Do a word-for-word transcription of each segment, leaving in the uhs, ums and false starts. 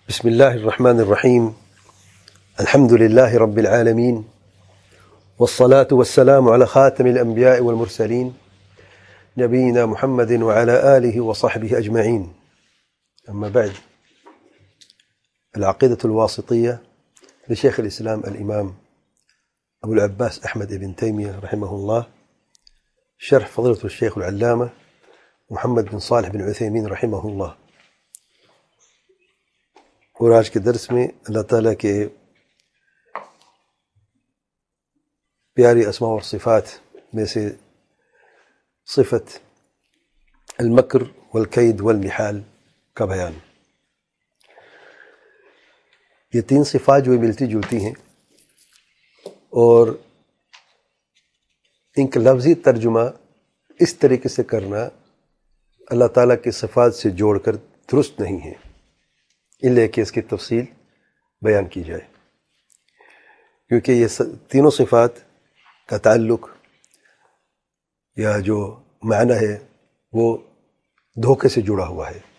بسم الله الرحمن الرحيم. الحمد لله رب العالمين، والصلاة والسلام على خاتم الأنبياء والمرسلين نبينا محمد وعلى آله وصحبه أجمعين. أما بعد، العقيدة الواسطية لشيخ الإسلام الإمام أبو العباس أحمد بن تيمية رحمه الله، شرح فضيلة الشيخ العلامة محمد بن صالح بن عثيمين رحمه الله. اور آج کے درس میں اللہ تعالیٰ کے پیاری اسماء اور صفات میں سے صفت المکر والکید والمحال کا بیان. یہ تین صفات جو ملتی جلتی ہیں اور ان کا لفظی ترجمہ اس طریقے سے کرنا اللہ تعالیٰ کی صفات سے جوڑ کر درست نہیں ہے، الا کہ اس کی تفصیل بیان کی جائے، کیونکہ یہ تینوں صفات کا تعلق یا جو معنی ہے وہ دھوکے سے جڑا ہوا ہے.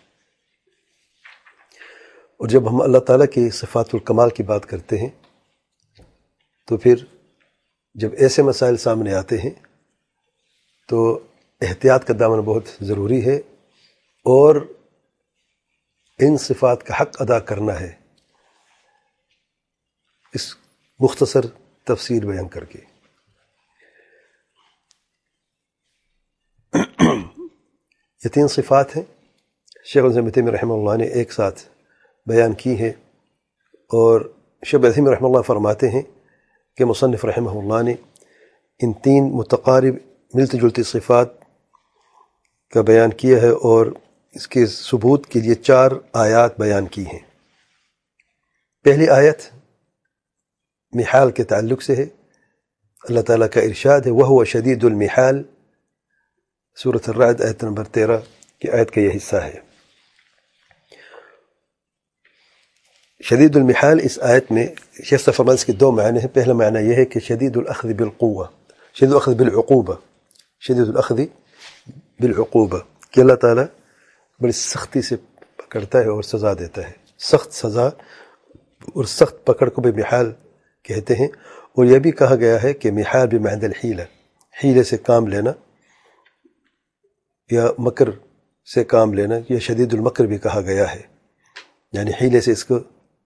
اور جب ہم اللہ تعالیٰ کی صفات الکمال کی بات کرتے ہیں تو پھر جب ایسے مسائل سامنے آتے ہیں تو احتیاط کا دامن بہت ضروری ہے، اور ان صفات کا حق ادا کرنا ہے اس مختصر تفسیر بیان کر کے. یہ تین صفات ہیں شیخ الاسلام تیمیہ رحمہ اللہ نے ایک ساتھ بیان کی ہے، اور شیخ تیمیہ رحمہ اللہ فرماتے ہیں کہ مصنف رحمہ اللہ نے ان تین متقارب ملتی جلتی صفات کا بیان کیا ہے اور اس کے ثبوت کے لیے چار آیات بیان کی ہیں. پہلی آیت محال کے تعلق سے ہے. اللہ تعالیٰ کا ارشاد ہے وَهُوَ شَدِيدُ الْمِحَال، سورۃ الرعد آیت نمبر تیرہ کی آیت کا یہ حصہ ہے. شدید المحال اس آیت میں شیخ صاحب فرماتے ہیں کے دو معنی ہیں. پہلا معنی یہ ہے کہ شدید الاخذ بالقوہ، شدید الاخذ بالعقوبہ، شدید الاخذ بالعقوبہ کہ اللہ تعالیٰ بڑی سختی سے پکڑتا ہے اور سزا دیتا ہے. سخت سزا اور سخت پکڑ کو بھی محال کہتے ہیں. اور یہ بھی کہا گیا ہے کہ محال بمعنی الحیلہ، حیلے سے کام لینا یا مکر سے کام لینا، یہ شدید المکر بھی کہا گیا ہے، یعنی حیلے سے اس کو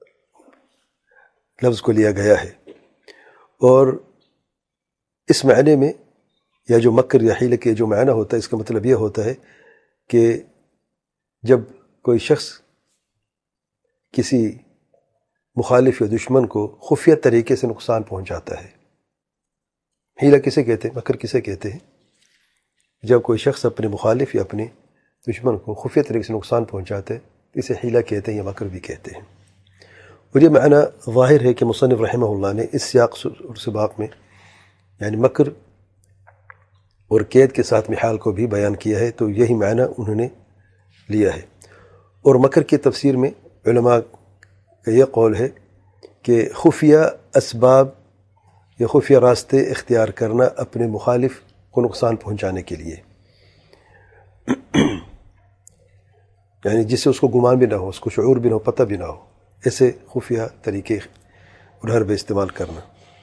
لفظ کو لیا گیا ہے. اور اس معنی میں یا جو مکر یا حیلے کے جو معنی ہوتا ہے اس کا مطلب یہ ہوتا ہے کہ جب کوئی شخص کسی مخالف یا دشمن کو خفیہ طریقے سے نقصان پہنچاتا ہے. حیلہ کسے کہتے ہیں، مکر کسے کہتے ہیں؟ جب کوئی شخص اپنے مخالف یا اپنے دشمن کو خفیہ طریقے سے نقصان پہنچاتا ہے اسے حیلہ کہتے ہیں یا مکر بھی کہتے ہیں. اور یہ معنی ظاہر ہے کہ مصنف رحمہ اللہ نے اس سیاق اور سباق میں یعنی مکر اور قید کے ساتھ محال کو بھی بیان کیا ہے، تو یہی معنی انہوں نے لیا ہے. اور مکر کی تفسیر میں علماء کا یہ قول ہے کہ خفیہ اسباب یا خفیہ راستے اختیار کرنا اپنے مخالف کو نقصان پہنچانے کے لیے، یعنی جس سے اس کو گمان بھی نہ ہو، اس کو شعور بھی نہ ہو، پتہ بھی نہ ہو، ایسے خفیہ طریقے اور حربے استعمال کرنا.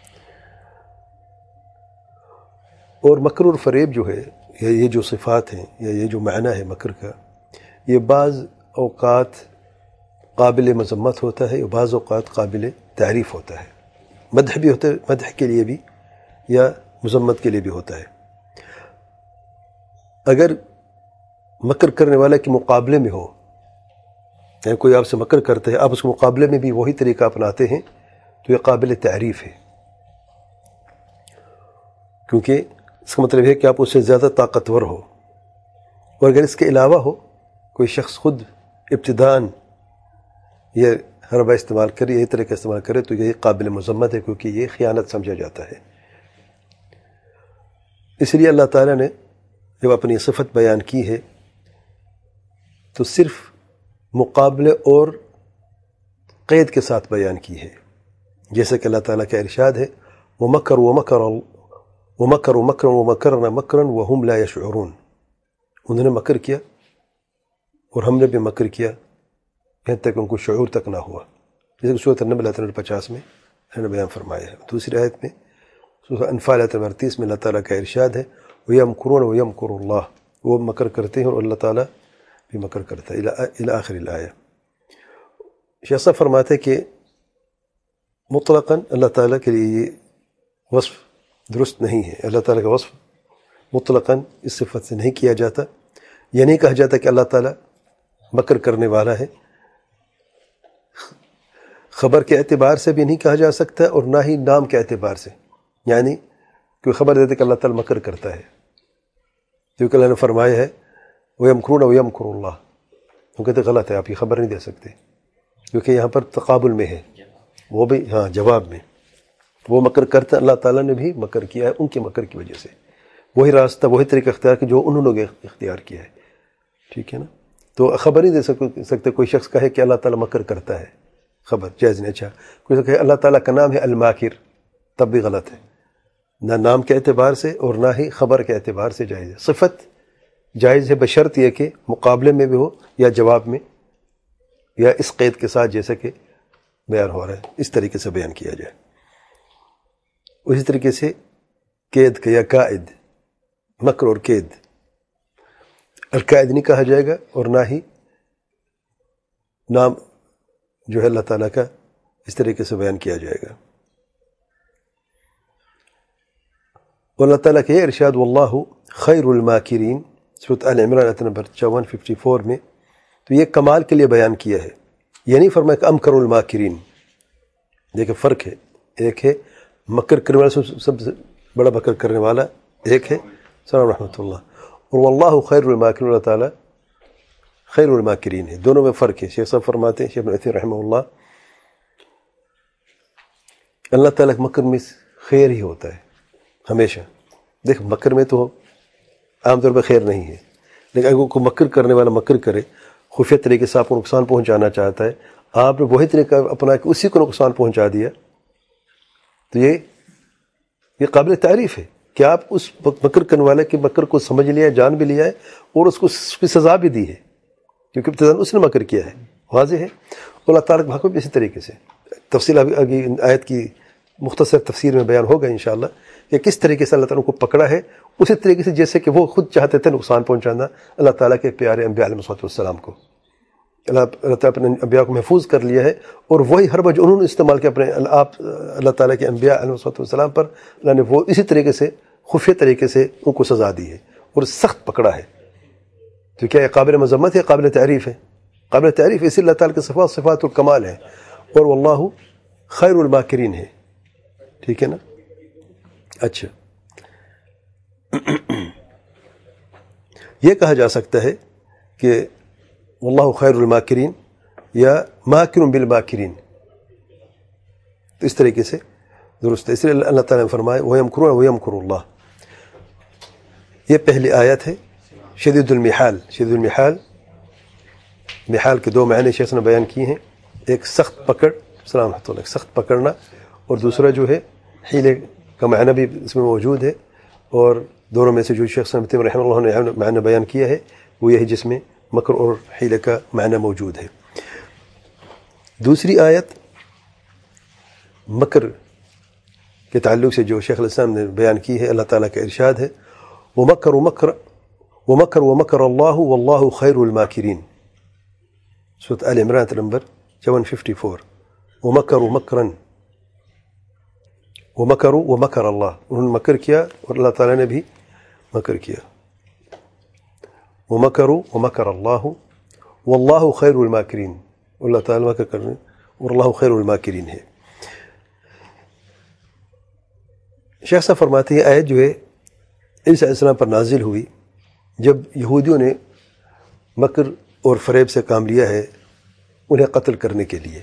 اور مکر اور فریب جو ہے یا یہ جو صفات ہیں یا یہ جو معنی ہے مکر کا، یہ بعض اوقات قابل مذمت ہوتا ہے اور بعض اوقات قابل تعریف ہوتا ہے. مدح بھی ہوتا ہے، مدح کے لیے بھی یا مذمت کے لیے بھی ہوتا ہے. اگر مکر کرنے والا کے مقابلے میں ہو، یعنی کوئی آپ سے مکر کرتا ہے، آپ اس کے مقابلے میں بھی وہی طریقہ اپناتے ہیں، تو یہ قابل تعریف ہے، کیونکہ اس کا مطلب ہے کہ آپ اس سے زیادہ طاقتور ہو. اور اگر اس کے علاوہ ہو کوئی شخص خود ابتداءً یہ حربہ استعمال کرے، یہی طریقہ استعمال کرے، تو یہی قابل مذمت ہے، کیونکہ یہ خیانت سمجھا جاتا ہے. اس لیے اللہ تعالیٰ نے جب اپنی صفت بیان کی ہے تو صرف مقابلے اور قید کے ساتھ بیان کی ہے، جیسے کہ اللہ تعالیٰ کا ارشاد ہے وَمَكَرُوا وَمَكَرَ وَمَكَرُوا مَكْرًا وَمَكَرْنَا مَكْرًا وَهُمْ لَا يَشْعُرُونَ. انہوں نے مکر کیا اور ہم نے بھی مکر کیا یہاں تک ان کو شعور تک نہ ہوا، جیسے کہ سورۃ النمل آیت نمبر پچاس میں انہوں نے بیان فرمایا ہے۔ دوسری آیت میں سورۃ انفال آیت نمبر تیس میں اللہ تعالیٰ کا ارشاد ہے وَيَمْكُرُونَ وَيَمْكُرُ اللَّهُ، وہ مکر کرتے ہیں اور اللہ تعالیٰ بھی مکر کرتا ہے الی آخر الآیہ۔ شیخ صاحب فرماتے ہیں کہ مطلقاً اللہ تعالیٰ کے لیے یہ وصف درست نہیں ہے، اللہ تعالیٰ کا وصف مطلقاً اس صفت سے نہیں کیا جاتا، یہ نہیں کہا جاتا کہ اللہ تعالیٰ مکر کرنے والا ہے، خبر کے اعتبار سے بھی نہیں کہا جا سکتا اور نہ ہی نام کے اعتبار سے، یعنی کوئی خبر دیتے کہ اللہ تعالیٰ مکر کرتا ہے، کیونکہ اللہ نے فرمایا ہے وَيَمْكُرُونَ وَيَمْكُرُ اللَّهُ، وہ کہتے غلط ہے، آپ یہ خبر نہیں دے سکتے، کیونکہ یہاں پر تقابل میں ہے، وہ بھی ہاں جواب میں وہ مکر کرتا ہے، اللہ تعالیٰ نے بھی مکر کیا ہے ان کے مکر کی وجہ سے، وہی راستہ وہی طریقہ اختیار کیا جو انہوں نے اختیار کیا ہے، ٹھیک ہے نا؟ تو خبر نہیں دے سکتے، کوئی شخص کہے کہ اللہ تعالیٰ مکر کرتا ہے، خبر جائز نہیں، اچھا کوئی کہے اللہ تعالیٰ کا نام ہے الماکر، تب بھی غلط ہے، نہ نام کے اعتبار سے اور نہ ہی خبر کے اعتبار سے جائز ہے، صفت جائز ہے بشرط یہ کہ مقابلے میں بھی ہو یا جواب میں یا اس قید کے ساتھ جیسے کہ بیان ہو رہا ہے اس طریقے سے بیان کیا جائے۔ اسی طریقے سے قید کا یا قائد، مکر اور قید، القائد نہیں کہا جائے گا اور نہ ہی نام جو ہے اللہ تعالیٰ کا اس طریقے سے بیان کیا جائے گا۔ اور اللہ تعالیٰ کے یہ ارشاد واللہ خیر الماکرین، سورۃ آل عمران آیت نمبر چون ففٹی فور میں، تو یہ کمال کے لیے بیان کیا ہے، یہ نہیں فرمایا کہ امکر الماکرین، دیکھیں فرق ہے، ایک ہے مکر کرنے والا، سب سے بڑا مکر کرنے والا ایک ہے السلام رحمۃ اللہ، اور واللہ خیر الماکرین، اللہ تعالیٰ خیر الماکرین ہے، دونوں میں فرق ہے۔ شیخ صاحب فرماتے ہیں، شیخ ابن عثیمین رحمہ اللہ، اللہ تعالیٰ کے مکر میں خیر ہی ہوتا ہے ہمیشہ، دیکھ مکر میں تو عام طور پہ خیر نہیں ہے، لیکن اگر کوئی مکر کرنے والا مکر کرے، خفیہ طریقے سے آپ کو نقصان پہنچانا چاہتا ہے، آپ نے وہی طریقہ اپنا کہ اسی کو نقصان پہنچا دیا، تو یہ یہ قابل تعریف ہے کہ آپ اس مکر کرنے والے کے مکر کو سمجھ لیا ہے، جان بھی لیا ہے اور اس کو اس کی سزا بھی دی ہے، کیونکہ ابتداً اس نے مکر کیا ہے، واضح ہے۔ اللہ تعالیٰ کے حق میں بھی اسی طریقے سے تفصیل ابھی آگے آیت کی مختصر تفسیر میں بیان ہوگا انشاءاللہ کہ کس طریقے سے اللہ تعالیٰ کو پکڑا ہے، اسی طریقے سے جیسے کہ وہ خود چاہتے تھے نقصان پہنچانا اللہ تعالیٰ کے پیارے انبیاء علیہ الصلوۃ والسلام کو، اللہ اللہ تعالیٰ اپنے انبیاء کو محفوظ کر لیا ہے، اور وہی ہر وجہ انہوں نے استعمال کیا اپنے آپ اللہ تعالیٰ کے انبیاء علیہ الصلوۃ والسلام پر، اللہ نے وہ اسی طریقے سے خفیہ طریقے سے ان کو سزا دی ہے اور سخت پکڑا ہے، تو کیا یہ قابل مذمت ہے، قابل تعریف ہے، قابل تعریف، اسی اللہ تعالیٰ کے صفات صفات الکمال ہیں، اور واللہ خیر الماکرین ہے، ٹھیک ہے نا؟ اچھا یہ کہا جا سکتا ہے کہ واللہ خیر الماکرین یا ماکر بالماکرین، تو اس طریقے سے درست ہے، اس لیے اللہ تعالیٰ نے فرمایا وَيَمْكُرُونَ وَيَمْكُرُ اللَّهُ، یہ پہلی آیت ہے۔ شدید المحال، شدید المحال، محال کے دو معنی شیخ نے بیان کیے ہیں، ایک سخت پکڑ، السلام رحمۃ اللہ، سخت پکڑنا، اور دوسرا جو ہے حیلے کا معنی بھی اس میں موجود ہے، اور دونوں میں سے جو شیخ ابن تیمیہ رحمہ اللہ نے معنی بیان کیا ہے وہ یہی جس میں مکر اور حیلے کا معنی موجود ہے۔ دوسری آیت مکر کے تعلق سے جو شیخ الاسلام نے بیان کی ہے، اللہ تعالیٰ کا ارشاد ہے وَمَكَرُوا مَكْرًا وَمَكَرُوا وَمَكَرَ اللَّهُ وَاللَّهُ خَيْرُ الْمَاكِرِينَ، سورۃ آل عمران نمبر چون ففٹی فور، وَمَكَرُوا مَكْرًا، وَمَكَرُوا وَمَكَرَ اللَّهُ، انہوں نے مکر کیا اور اللہ تعالیٰ نے بھی مکر کیا، وَمَكَرُوا وَمَكَرَ اللَّهُ وَاللَّهُ خَيْرُ الْمَاكِرِينَ، اللہ تعالیٰ مکر کرنے اور اللہ خیر الماکرین ہے۔ شیخ صاحب فرماتے ہیں آیت جو ہے عیسیٰ علیہ السلام پر نازل ہوئی جب یہودیوں نے مکر اور فریب سے کام لیا ہے انہیں قتل کرنے کے لیے،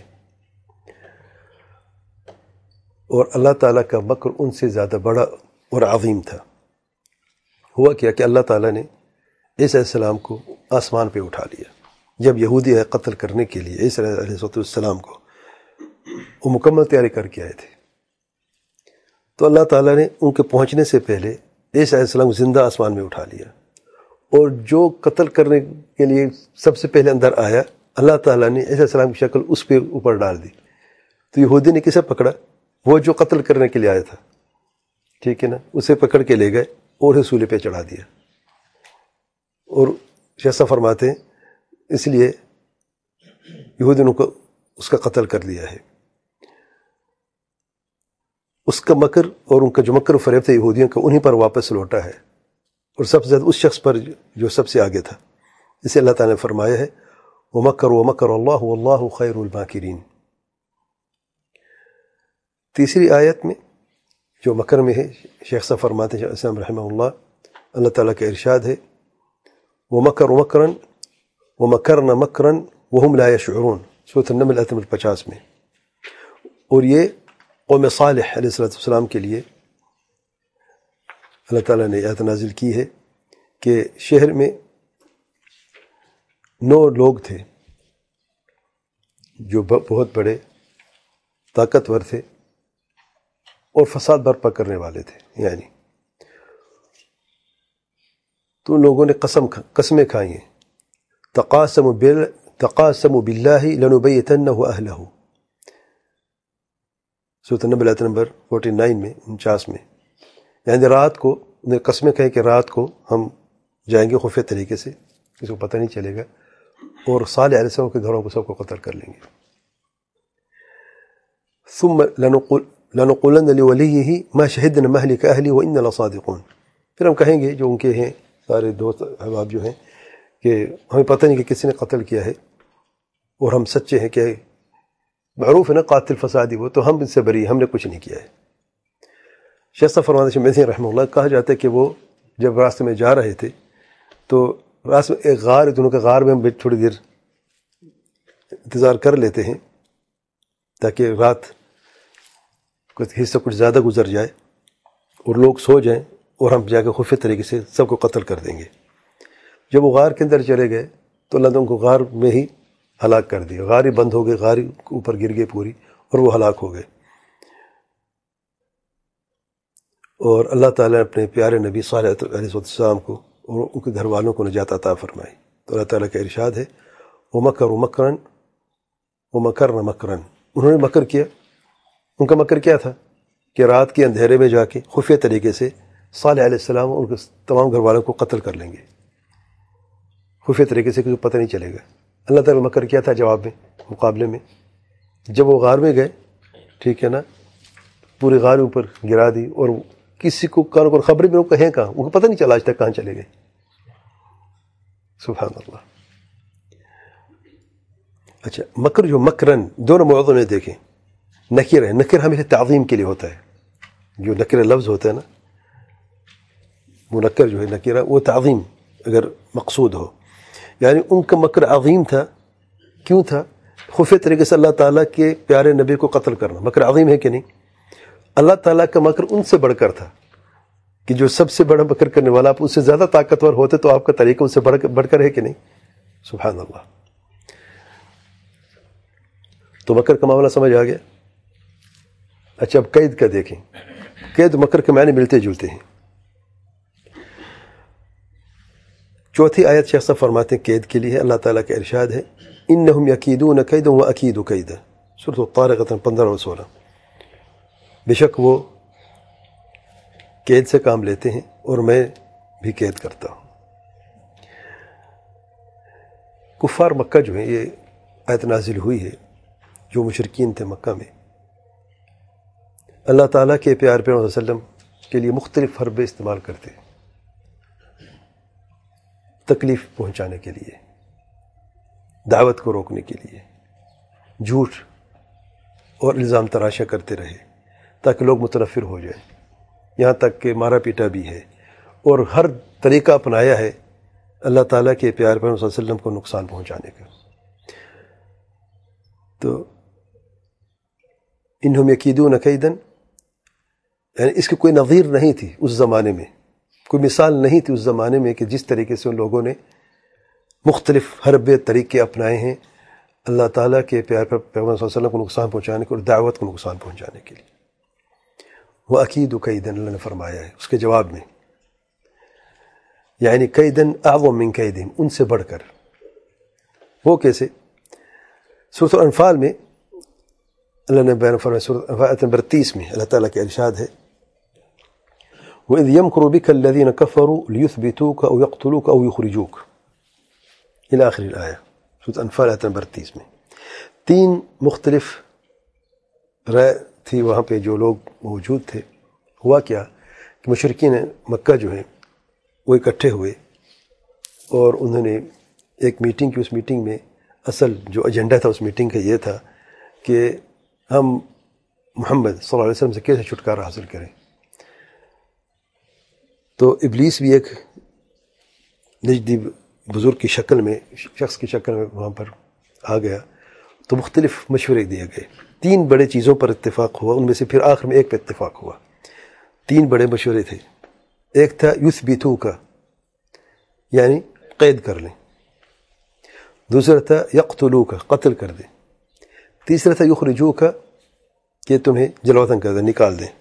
اور اللہ تعالیٰ کا مکر ان سے زیادہ بڑا اور عظیم تھا۔ ہوا کیا کہ اللہ تعالیٰ نے عیسیٰ علیہ السلام کو آسمان پہ اٹھا لیا، جب یہودی ہے قتل کرنے کے لیے عیسیٰ علیہ السلام کو وہ مکمل تیاری کر کے آئے تھے، تو اللہ تعالیٰ نے ان کے پہنچنے سے پہلے عیسیٰ علیہ السلام کو زندہ آسمان میں اٹھا لیا، اور جو قتل کرنے کے لیے سب سے پہلے اندر آیا اللہ تعالیٰ نے عیسیٰ السلام کی شکل اس پہ اوپر ڈال دی. تو یہودی نے کسے پکڑا؟ وہ جو قتل کرنے کے لیے آیا تھا، ٹھیک ہے نا، اسے پکڑ کے لے گئے اور اسے سولے پہ چڑھا دیا. اور شیخ فرماتے ہیں اس لیے یہودی نے کو اس کا قتل کر دیا ہے. اس کا مکر اور ان کا جو مکر و فریب تھا یہودیوں کا، انہیں پر واپس لوٹا ہے، اور سب سے زیادہ اس شخص پر جو سب سے آگے تھا. اسے اللہ تعالیٰ نے فرمایا ہے وَمَكَرُوا وَمَكَرَ اللَّهُ وَاللَّهُ خَيْرُ الْمَاكِرِينَ. تیسری آیت میں جو مکر میں ہے، شیخ صاحب فرماتے ہیں اسلام رحمہ اللہ، اللہ تعالیٰ کا ارشاد ہے وَمَكَرُوا مَكْرًا وَمَكَرْنَا مَكْرًا وَهُمْ لَا يَشْعُرُونَ، سورۃ النمل آیت نمبر پچاس میں. اور یہ قوم صالح علیہ السلام کے لیے اللہ تعالیٰ نے آیت نازل کی ہے کہ شہر میں نو لوگ تھے جو بہت بڑے طاقتور تھے اور فساد برپا کرنے والے تھے. یعنی تو ان لوگوں نے قسم قسمیں کھائی ہیں، تقاسموا بال تقاسموا باللہ لنبیتنہ اہلہ، سورۃ النمل آیت نمبر انچاس میں انچاس میں. یعنی رات کو انہیں قسمیں کہیں کہ رات کو ہم جائیں گے خفیہ طریقے سے، کسی کو پتہ نہیں چلے گا، اور صالح علیہ السلام کے گھروں کو سب کو قتل کر لیں گے. ثم لنقولن لولیہ ما شہدنا مہلک اہلی وإنا لصادقون. پھر ہم کہیں گے جو ان کے ہیں سارے دوست احباب جو ہیں کہ ہمیں پتہ نہیں کہ کسی نے قتل کیا ہے اور ہم سچے ہیں کہ معروف ہے نا قاتل فسادی، وہ تو ہم ان سے بری، ہم نے کچھ نہیں کیا ہے. شیخ صاحب فرماتے ہیں رحمہ اللہ، کہا جاتا ہے کہ وہ جب راستے میں جا رہے تھے تو راستے میں ایک غار، دونوں کے غار میں ہم تھوڑی دیر انتظار کر لیتے ہیں تاکہ رات کچھ حصہ کچھ زیادہ گزر جائے اور لوگ سو جائیں اور ہم جا کے خفیہ طریقے سے سب کو قتل کر دیں گے. جب وہ غار کے اندر چلے گئے تو اللہ نے ان کو غار میں ہی ہلاک کر دیا. غار ہی بند ہو گئے، غار ہی اوپر گر گئے پوری، اور وہ ہلاک ہو گئے. اور اللہ تعالیٰ نے اپنے پیارے نبی صالح علیہ السلام کو اور ان کے گھر والوں کو نجات عطا فرمائی. تو اللہ تعالیٰ کا ارشاد ہے وَمَكَرُوا مَكْرًا وَمَكَرْنَا مَكْرًا. انہوں نے مکر کیا. ان کا مکر کیا تھا کہ رات کے اندھیرے میں جا کے خفیہ طریقے سے صالح علیہ السلام اور ان کے تمام گھر والوں کو قتل کر لیں گے خفیہ طریقے سے، کسی کو پتہ نہیں چلے گا. اللہ تعالیٰ مکر کیا تھا جواب میں، مقابلے میں؟ جب وہ غار میں گئے، ٹھیک ہے نا، پورے غار اوپر گرا دی اور کسی کو کانوں پر خبر بھی نہیں کہیں کہاں، ان کو پتہ نہیں چلا آج تک کہاں چلے گئے. سبحان اللہ. اچھا، مکر جو مکرن دونوں موضوع میں دیکھیں، نکیر ہے. نکر ہمیشہ تعظیم کے لیے ہوتا ہے. جو نکر لفظ ہوتا ہے نا، منکر جو ہے نکیرہ، وہ تعظیم اگر مقصود ہو. یعنی ان کا مکر عظیم تھا. کیوں تھا؟ خفیہ طریقے سے اللہ تعالیٰ کے پیارے نبی کو قتل کرنا مکر عظیم ہے کہ نہیں؟ اللہ تعالیٰ کا مکر ان سے بڑھ کر تھا کہ جو سب سے بڑا مکر کرنے والا، آپ اس سے زیادہ طاقتور ہوتے تو آپ کا طریقہ ان سے بڑھ کر ہے کہ نہیں؟ سبحان اللہ. تو مکر کا معاملہ سمجھ آ گیا. اچھا، اب قید کا دیکھیں. قید مکر کے معنی ملتے جلتے ہیں. چوتھی آیت شیخ صاحب فرماتے ہیں قید کے لیے اللہ تعالیٰ کا ارشاد ہے انہم یکیدون کیدا واکید کیدا، سورۃ الطارق پندرہ اور سولہ. بے شک وہ قید سے کام لیتے ہیں اور میں بھی قید کرتا ہوں. کفار مکہ جو ہیں، یہ آیت نازل ہوئی ہے جو مشرکین تھے مکہ میں، اللہ تعالیٰ کے پیار پیغمبر صلی اللہ علیہ وسلم کے لیے مختلف حربے استعمال کرتے ہیں تکلیف پہنچانے کے لیے، دعوت کو روکنے کے لیے. جھوٹ اور الزام تراشا کرتے رہے تاکہ لوگ متنفر ہو جائیں، یہاں تک کہ مارا پیٹا بھی ہے اور ہر طریقہ اپنایا ہے اللہ تعالیٰ کے پیار پیغمبر صلی اللہ علیہ وسلم کو نقصان پہنچانے کا. تو انہم یکیدون کیدن، یعنی اس کی کوئی نظیر نہیں تھی اس زمانے میں، کوئی مثال نہیں تھی اس زمانے میں کہ جس طریقے سے ان لوگوں نے مختلف حربے طریقے اپنائے ہیں اللہ تعالیٰ کے پیار پر پیغمبر صلی اللہ علیہ وسلم کو نقصان پہنچانے کے اور دعوت کو نقصان پہنچانے کے لیے. وہ اکید کیدن اللہ نے فرمایا ہے اس کے جواب میں، یعنی کیدن اعظم من کیدہم، ان سے بڑھ کر. وہ کیسے؟ سورۃ الانفال میں اللہ نے بیان فرمایا، سورۃ الانفال نمبر تیس میں اللہ تعالیٰ کے ارشاد ہے وَإِذْ يَمْكُرُ بِكَ الَّذِينَ كَفَرُوا لِيُثْبِتُوكَ أَوْ يَقْتُلُوكَ أَوْ يُخْرِجُوكَ الى آخر الآیہ، سورۃ الانفال آیت نمبر تیس میں. تین مختلف رائے تھی وہاں پہ جو لوگ موجود تھے. ہوا کیا کہ مشرکین مکہ جو ہیں وہ اکٹھے ہوئے اور انہوں نے ایک میٹنگ کی. اس میٹنگ میں اصل جو ایجنڈا تھا اس میٹنگ کا یہ تھا کہ ہم محمد صلی اللہ علیہ وسلم سے کیسے چھٹکارا حاصل کریں. تو ابلیس بھی ایک نجدی بزرگ کی شکل میں، شخص کی شکل میں وہاں پر آ گیا. تو مختلف مشورے دیے گئے. تین بڑے چیزوں پر اتفاق ہوا، ان میں سے پھر آخر میں ایک پہ اتفاق ہوا. تین بڑے مشورے تھے. ایک تھا یثبتو کا، یعنی قید کر لیں. دوسرا تھا یقتلو کا، قتل کر دیں. تیسرا تھا یخرجو کا، کہ تمہیں جل وطن کر دیں، نکال دیں.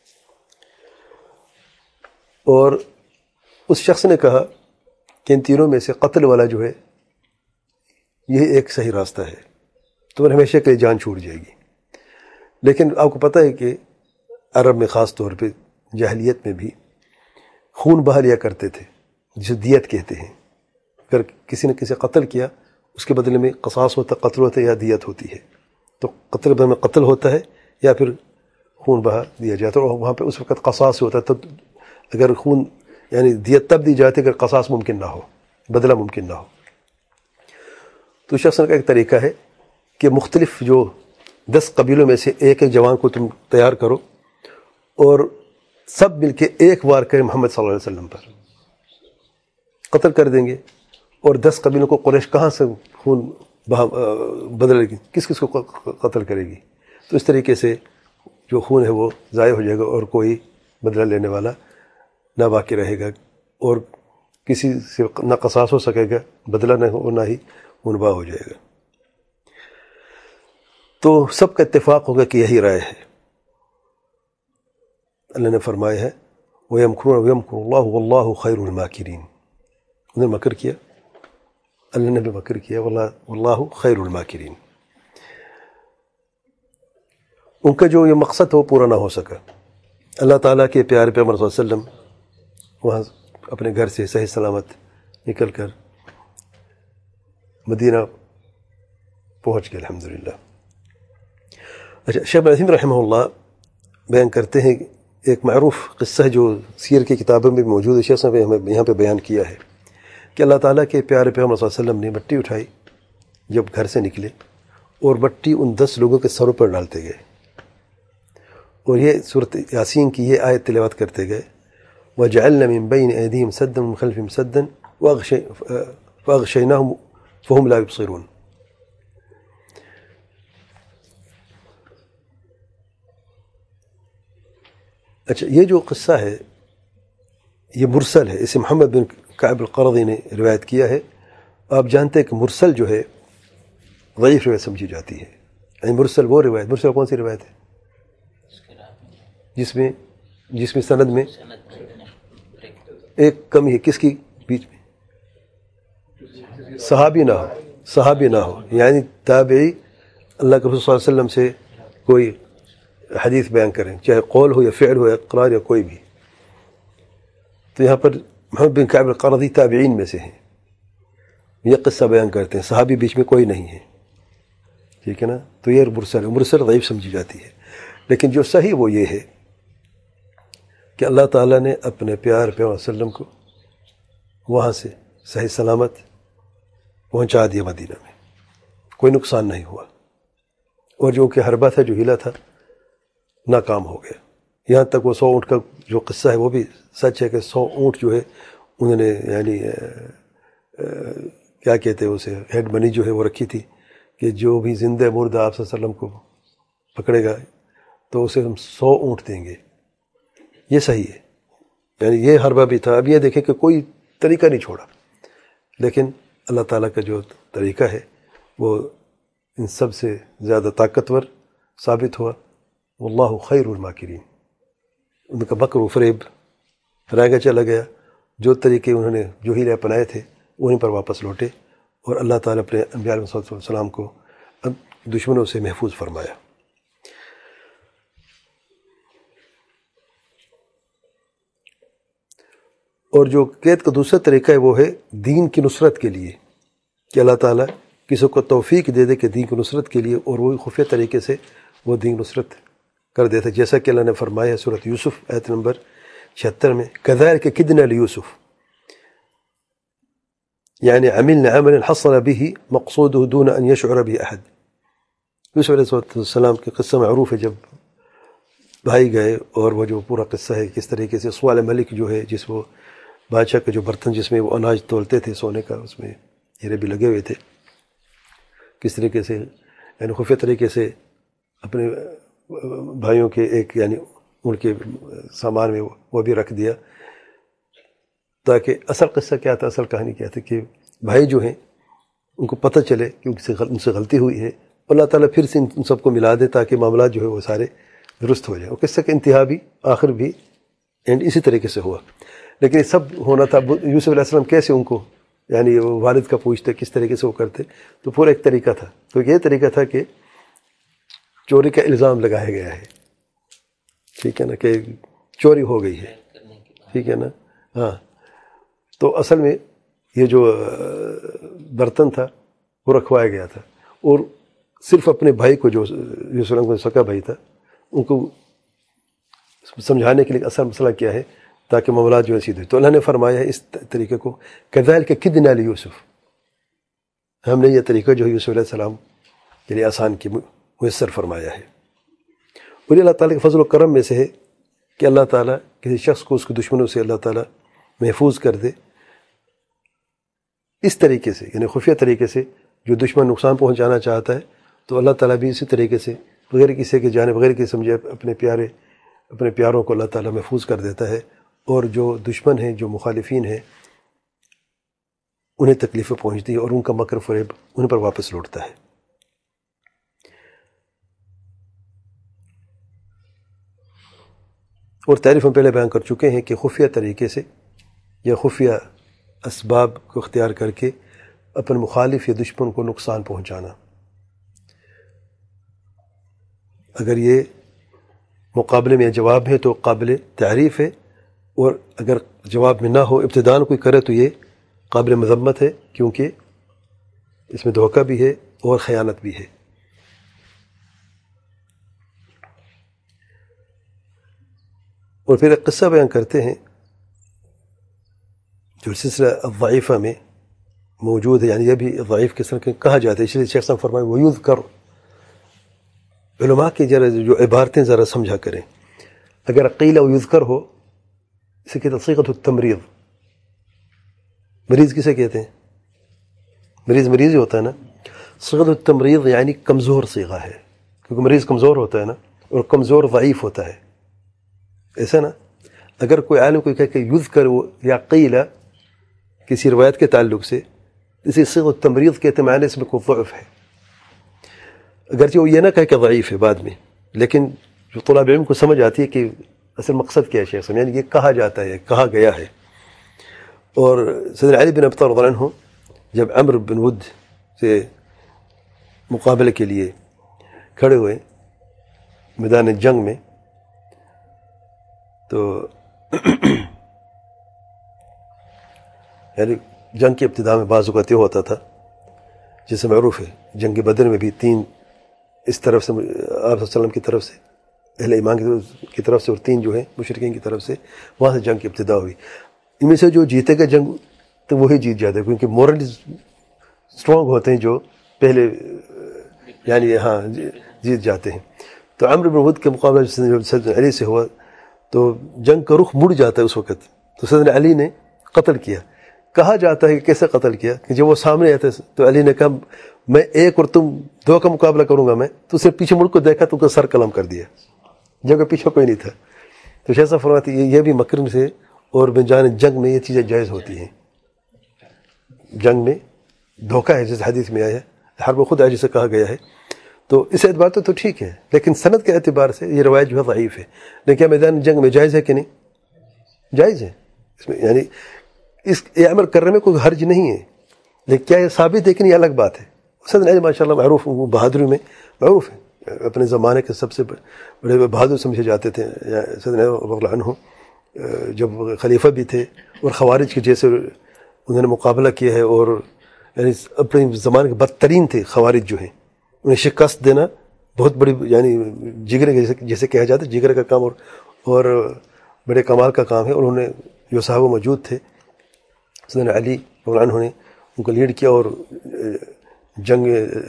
اور اس شخص نے کہا کہ ان تینوں میں سے قتل والا جو ہے یہ ایک صحیح راستہ ہے، تمہیں ہمیشہ کے لیے جان چھوٹ جائے گی. لیکن آپ کو پتہ ہے کہ عرب میں خاص طور پہ جاہلیت میں بھی خون بہا لیا کرتے تھے، جسے دیت کہتے ہیں. اگر کسی نے کسی قتل کیا اس کے بدلے میں قصاص ہوتا، قتل ہوتا ہے یا دیت ہوتی ہے. تو قتل بدلے میں قتل ہوتا ہے یا پھر خون بہا دیا جاتا ہے. اور وہاں پہ اس وقت قصاص ہوتا ہے. تب اگر خون یعنی دیت تب دی جاتی ہے اگر قصاص ممکن نہ ہو، بدلہ ممکن نہ ہو. تو شخص کا ایک طریقہ ہے کہ مختلف جو دس قبیلوں میں سے ایک ایک جوان کو تم تیار کرو اور سب مل کے ایک وار کریں محمد صلی اللہ علیہ وسلم پر، قتل کر دیں گے. اور دس قبیلوں کو قریش کہاں سے خون بدلے گی، کس کس کو قتل کرے گی. تو اس طریقے سے جو خون ہے وہ ضائع ہو جائے گا اور کوئی بدلہ لینے والا نہ باقی رہے گا، اور کسی سے نہ قصاص ہو سکے گا، بدلہ نہ ہو، نہ ہی خون بہا ہو جائے گا. تو سب کا اتفاق ہوگا کہ یہی رائے ہے. اللہ نے فرمایا ہے وَيَمْكُرُونَ وَيَمْكُرُ اللَّهُ وَاللَّهُ خَيْرُ الْمَاكِرِينَ. انہوں نے مکر کیا، اللہ نے بھی مکر کیا، واللہ خیر الماکرین. ان کا جو یہ مقصد تھا وہ پورا نہ ہو سکا. اللہ تعالیٰ کے پیارے پیغمبر صلی اللہ علیہ وسلم وہاں اپنے گھر سے صحیح سلامت نکل کر مدینہ پہنچ گئے الحمدللہ. اچھا، شیخ ابن عثیمین رحمہ اللہ بیان کرتے ہیں ایک معروف قصہ جو سیر کی کتابوں میں موجود ہے، شیخ صاحب نے ہمیں یہاں پہ بیان کیا ہے کہ اللہ تعالیٰ کے پیارے پیغمبر صلی اللہ علیہ وسلم نے مٹی اٹھائی جب گھر سے نکلے، اور مٹی ان دس لوگوں کے سروں پر ڈالتے گئے، اور یہ سورۃ یاسین کی یہ آیت تلاوت کرتے گئے وَجَعَلْنَا مِن بَيْنِ أَيْدِيهِمْ سَدًّا وَمِن خَلْفِهِمْ سَدًّا فَأَغْشَيْنَاهُمْ فَهُمْ لَا يُبْصِرُونَ. اچھا، یہ جو قصہ ہے یہ مرسل ہے، اسے محمد بن کعب القرظی نے روایت کیا ہے. آپ جانتے ہیں کہ مرسل جو ہے ضعیف روایت سمجھی جاتی ہے. یعنی مرسل وہ روایت، مرسل کون سی روایت ہے جس میں جس میں سند میں ایک کمی ہے. کس کی بیچ میں؟ صحابی نہ ہو، صحابی نہ ہو، یعنی تابعی اللہ کے رسول صلی اللہ علیہ وسلم سے کوئی حدیث بیان کریں، چاہے قول ہو یا فعل ہو یا اقرار یا کوئی بھی. تو یہاں پر محمد بن کعب القرظی تابعین میں سے ہیں، یہ قصہ بیان کرتے ہیں، صحابی بیچ میں کوئی نہیں ہے. ٹھیک ہے نا؟ تو یہ مرسل مرسل ضعیف سمجھی جاتی ہے. لیکن جو صحیح وہ یہ ہے کہ اللہ تعالیٰ نے اپنے پیار پیغمبر صلی اللہ علیہ وسلم کو وہاں سے صحیح سلامت پہنچا دیا مدینہ میں، کوئی نقصان نہیں ہوا. اور جو کہ حربہ تھا، جو ہیلا تھا، ناکام ہو گیا. یہاں تک وہ سو اونٹ کا جو قصہ ہے وہ بھی سچ ہے کہ سو اونٹ جو ہے انہوں نے یعنی کیا کہتے ہیں اسے، ہیڈ منی جو ہے وہ رکھی تھی کہ جو بھی زندہ مردہ آپ صلی اللہ علیہ وسلم کو پکڑے گا تو اسے ہم سو اونٹ دیں گے. یہ صحیح ہے، یعنی یہ حربہ بھی تھا. اب یہ دیکھیں کہ کوئی طریقہ نہیں چھوڑا، لیکن اللہ تعالیٰ کا جو طریقہ ہے وہ ان سب سے زیادہ طاقتور ثابت ہوا. واللہ خیر الماکرین. ان کا مکر و فریب رائے چلا گیا. جو طریقے انہوں نے جو ہیلے اپنائے تھے انہیں پر واپس لوٹے، اور اللہ تعالیٰ اپنے انبیاء علیہ السلام کو دشمنوں سے محفوظ فرمایا۔ اور جو قید کا دوسرا طریقہ ہے وہ ہے دین کی نصرت کے لیے، کہ اللہ تعالیٰ کسی کو توفیق دے دے کہ دین کی نصرت کے لیے، اور وہی خفیہ طریقے سے وہ دین نصرت کر دیتا، جیسا کہ اللہ نے فرمایا ہے سورۃ یوسف آیت نمبر چھہتر میں، کذالک کدنا لیوسف، یعنی عملنا عملا حصل به مقصوده دون ان يشعر به احد۔ یوسف علیہ السلام کی قصہ معروف ہے، جب بھائی گئے، اور وہ جو پورا قصہ ہے کس طریقے سے سوال ملک جو ہے، جس وہ بادشاہ کا جو برتن جس میں وہ اناج تولتے تھے سونے کا، اس میں ہیرے بھی لگے ہوئے تھے، کس طریقے سے یعنی خفیہ طریقے سے اپنے بھائیوں کے ایک یعنی ان کے سامان میں وہ بھی رکھ دیا، تاکہ اصل قصہ کیا تھا، اصل کہانی کیا تھی کہ بھائی جو ہیں ان کو پتہ چلے کہ ان سے غلطی ہوئی ہے، اللہ تعالیٰ پھر سے ان سب کو ملا دے تاکہ معاملات جو ہے وہ سارے درست ہو جائیں۔ اور قصہ کا انتہا بھی آخر بھی اینڈ اسی طریقے سے ہوا، لیکن یہ سب ہونا تھا۔ یوسف علیہ السلام کیسے ان کو یعنی والد کا پوچھتے، کس طریقے سے وہ کرتے، تو پورا ایک طریقہ تھا۔ تو یہ طریقہ تھا کہ چوری کا الزام لگایا گیا ہے، ٹھیک ہے نا، کہ چوری ہو گئی ہے، ٹھیک ہے نا، ہاں۔ تو اصل میں یہ جو برتن تھا وہ رکھوایا گیا تھا، اور صرف اپنے بھائی کو جو یوسف علیہ السلام سکا بھائی تھا ان کو سمجھانے کے لیے اصل مسئلہ کیا ہے تاکہ معاملات جو ہے سیدھے۔ تو اللہ نے فرمایا ہے اس طریقے کو کذالک کدنا لیوسف، ہم نے یہ طریقہ جو ہے یوسف علیہ السلام کے لیے آسان کی میسر فرمایا ہے۔ اور اللہ تعالیٰ کے فضل و کرم میں سے ہے کہ اللہ تعالیٰ کسی شخص کو اس کے دشمنوں سے اللہ تعالیٰ محفوظ کر دے اس طریقے سے، یعنی خفیہ طریقے سے۔ جو دشمن نقصان پہنچانا چاہتا ہے تو اللہ تعالیٰ بھی اسی طریقے سے بغیر کسی کے جانے، بغیر کسی سمجھے اپنے پیارے اپنے پیاروں کو اللہ تعالیٰ محفوظ کر دیتا ہے، اور جو دشمن ہیں، جو مخالفین ہیں، انہیں تکلیفیں پہنچتی ہیں اور ان کا مکر فریب ان پر واپس لوٹتا ہے۔ اور تعریف ہم پہلے بیان کر چکے ہیں کہ خفیہ طریقے سے یا خفیہ اسباب کو اختیار کر کے اپنے مخالف یا دشمن کو نقصان پہنچانا، اگر یہ مقابلے میں جواب ہے تو قابل تعریف ہے، اور اگر جواب میں نہ ہو، ابتداءً کوئی کرے تو یہ قابل مذمت ہے، کیونکہ اس میں دھوکہ بھی ہے اور خیانت بھی ہے۔ اور پھر ایک قصہ بیان کرتے ہیں جو سلسلہ الضعیفہ میں موجود ہے، یعنی یہ بھی ضعیف کس طرح کہا جاتا ہے، اس لیے شیخ صاحب فرمائے وَيُذْكَرُ، علماء کی ذرا جو عبارتیں ذرا سمجھا کریں۔ اگر قیل و یذکر ہو، اسے کہتے ہیں صیغۃ التمریض۔ مریض کسے کہتے ہیں؟ مریض مریض ہی ہوتا ہے نا۔ صیغۃ التمریض یعنی کمزور صیغہ ہے، کیونکہ مریض کمزور ہوتا ہے نا، اور کمزور ضعیف ہوتا ہے، ایسا نا۔ اگر کوئی عالم کوئی کہے کہ یذکر یا قیل کسی روایت کے تعلق سے، اسی صیغۃ التمریض کہتے ہیں، معنی اس میں کوئی ضعف ہے، اگرچہ وہ یہ نہ کہے کہ ضعیف ہے بعد میں، لیکن جو طلاب علم کو سمجھ آتی ہے کہ اصل مقصد کیا ہے شیخ صاحب، یعنی یہ کہا جاتا ہے، کہا گیا ہے۔ اور سیدنا علی بن ابی طالب رضی اللہ عنہ جب عمرو بن ود سے مقابلے کے لیے کھڑے ہوئے میدان جنگ میں، تو یعنی جنگ کی ابتدا میں بعض اوقات یہ ہوتا تھا، جسے معروف ہے جنگ بدر میں بھی تین اس طرف سے آپ صلی اللہ علیہ وسلم کی طرف سے، اہل ایمان کی طرف سے، اور تین جو ہیں مشرکین کی طرف سے، وہاں سے جنگ کی ابتدا ہوئی۔ ان میں سے جو جیتے گا جنگ تو وہی جیت جاتا ہے، کیونکہ مورل اسٹرانگ ہوتے ہیں جو پہلے یعنی ہاں جیت جاتے ہیں۔ تو عمرو بن ود کے مقابلہ سیدنا علی سے ہوا تو جنگ کا رخ مڑ جاتا ہے اس وقت، تو سیدنا علی نے قتل کیا۔ کہا جاتا ہے کہ کیسے قتل کیا، کہ جب وہ سامنے آتے تو علی نے کہا میں ایک اور تم دو کا مقابلہ کروں گا میں، تو اسے پیچھے مڑ کو دیکھا تو اس کا سر قلم کر دیا، جب پیچھے کوئی نہیں تھا۔ تو شیخ صاحب فرماتے ہیں یہ بھی مکر سے اور بجان جنگ میں یہ چیزیں جائز ہوتی ہیں، جنگ میں دھوکہ ہے، جیسے حدیث میں آیا ہے، حرب خود جسے کہا گیا ہے۔ تو اس اعتبار سے تو ٹھیک ہے، لیکن سند کے اعتبار سے یہ روایت جو ہے ضعیف ہے۔ لیکن کیا میدان جنگ میں جائز ہے کہ نہیں؟ جائز ہے، اس میں یعنی اس یہ عمل کرنے میں کوئی حرج نہیں ہے، لیکن کیا یہ ثابت ہے کہ نہیں الگ بات ہے، سیدنا علی ماشاء اللہ معروف، وہ بہادری میں معروف ہے، اپنے زمانے کے سب سے بڑے بہادر سمجھے جاتے تھے سیدنا علی رضی اللہ عنہ، جب خلیفہ بھی تھے، اور خوارج کے جیسے انہوں نے مقابلہ کیا ہے، اور یعنی اپنے زمانے کے بدترین تھے خوارج جو ہیں، انہیں شکست دینا بہت بڑی یعنی جگر جیسے جیسے کہا جاتا ہے جگر کا کام، اور اور بڑے کمال کا کام ہے. اور انہوں نے جو صحابہ موجود تھے سیدنا علی رضی اللہ عنہ نے ان کو لیڈ کیا، اور جنگ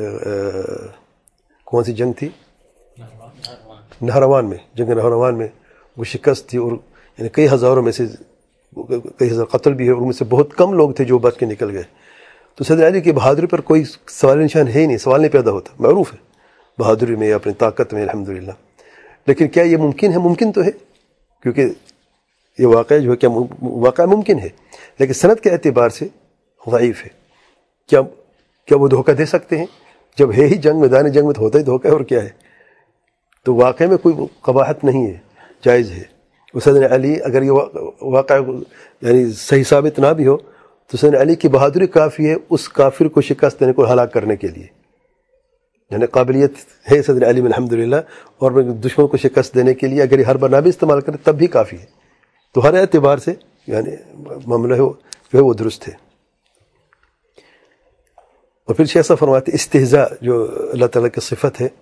کون سی جنگ تھی؟ نہروان میں، جنگ نہروان میں وہ شکست تھی، اور یعنی کئی ہزاروں میں سے کئی ہزار قتل بھی ہے، اور ان میں سے بہت کم لوگ تھے جو بچ کے نکل گئے. تو سیدنا علی کی بہادری پر کوئی سوال نشان ہے ہی نہیں، سوال نہیں پیدا ہوتا، معروف ہے بہادری میں، اپنی طاقت میں الحمدللہ. لیکن کیا یہ ممکن ہے؟ ممکن تو ہے، کیونکہ یہ واقعہ جو ہے کیا واقعہ ممکن ہے، لیکن سند کے اعتبار سے ضعیف ہے. کیا کیا وہ دھوکہ دے سکتے ہیں؟ جب ہے ہی جنگ، میدان جنگ میں تو ہوتا ہی دھوکہ ہے، اور کیا ہے؟ تو واقعے میں کوئی قباحت نہیں ہے، جائز ہے. سیدنا علی اگر یہ واقعہ یعنی صحیح ثابت نہ بھی ہو تو سیدنا علی کی بہادری کافی ہے اس کافر کو شکست دینے کو، ہلاک کرنے کے لیے. یعنی قابلیت ہے سیدنا علی میں الحمدللہ، اور دشمن کو شکست دینے کے لیے اگر یہ ہر بار نہ بھی استعمال کرے تب بھی کافی ہے. تو ہر اعتبار سے یعنی معاملہ ہو جو ہے وہ درست ہے. اور پھر شیخ صاحب فرماتے استہزاء جو اللہ تعالیٰ کی صفت ہے،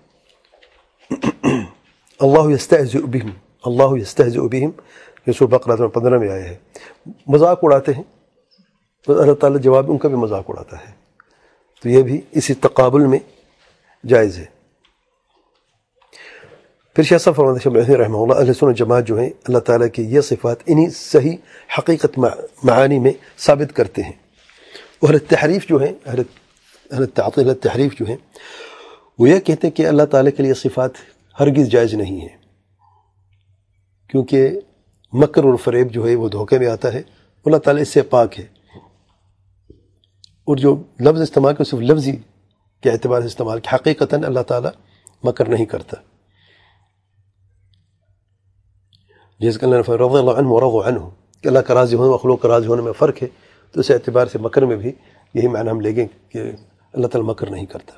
اللہ یستہزئ بہم، اللہ یستہزئ بہم، یہ سورہ بقرہ پندرہ میں آیا ہے. مذاق اڑاتے ہیں تو اللہ تعالیٰ جواب ان کا بھی مذاق اڑاتا ہے. تو یہ بھی اسی تقابل میں جائز ہے. پھر شیخ صاحب فرماتے ہیں شیخ ابن رحمہ اللہ، اہل سنت جماعت جو ہیں اللہ تعالیٰ کی یہ صفات انہی صحیح حقیقت معانی میں ثابت کرتے ہیں. اور اہل تحریف جو ہیں، اہل اہل تعطیل تحریف جو ہیں، وہ یہ کہتے ہیں کہ اللہ تعالیٰ کے لیے صفات ہرگز جائز نہیں ہے، کیونکہ مکر اور فریب جو ہے وہ دھوکے میں آتا ہے، اللہ تعالیٰ اس سے پاک ہے. اور جو لفظ استعمال کر صرف لفظی کے اعتبار سے استعمال کہ حقیقتاً اللہ تعالیٰ مکر نہیں کرتا. جیسے کہ اللہ نے فرمایا رضی اللہ عنہ ورضوا عنہ، کہ اللہ کا راضی ہونے مخلوق کا راضی ہونے میں فرق ہے. تو اس اعتبار سے مکر میں بھی یہی معنی ہم لیں گے کہ اللہ تعالیٰ مکر نہیں کرتا.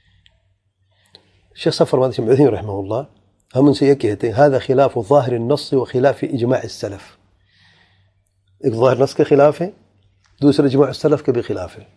شیخ صاحب فرماتے ہیں رحمہ اللہ، ہم ان سے یہ کہتے ہیں هذا خلاف ظاہر النص وخلاف اجماع السلف. ایک ظاہر نص کے خلاف ہے، دوسرے اجماع السلف کے بھی خلاف ہے.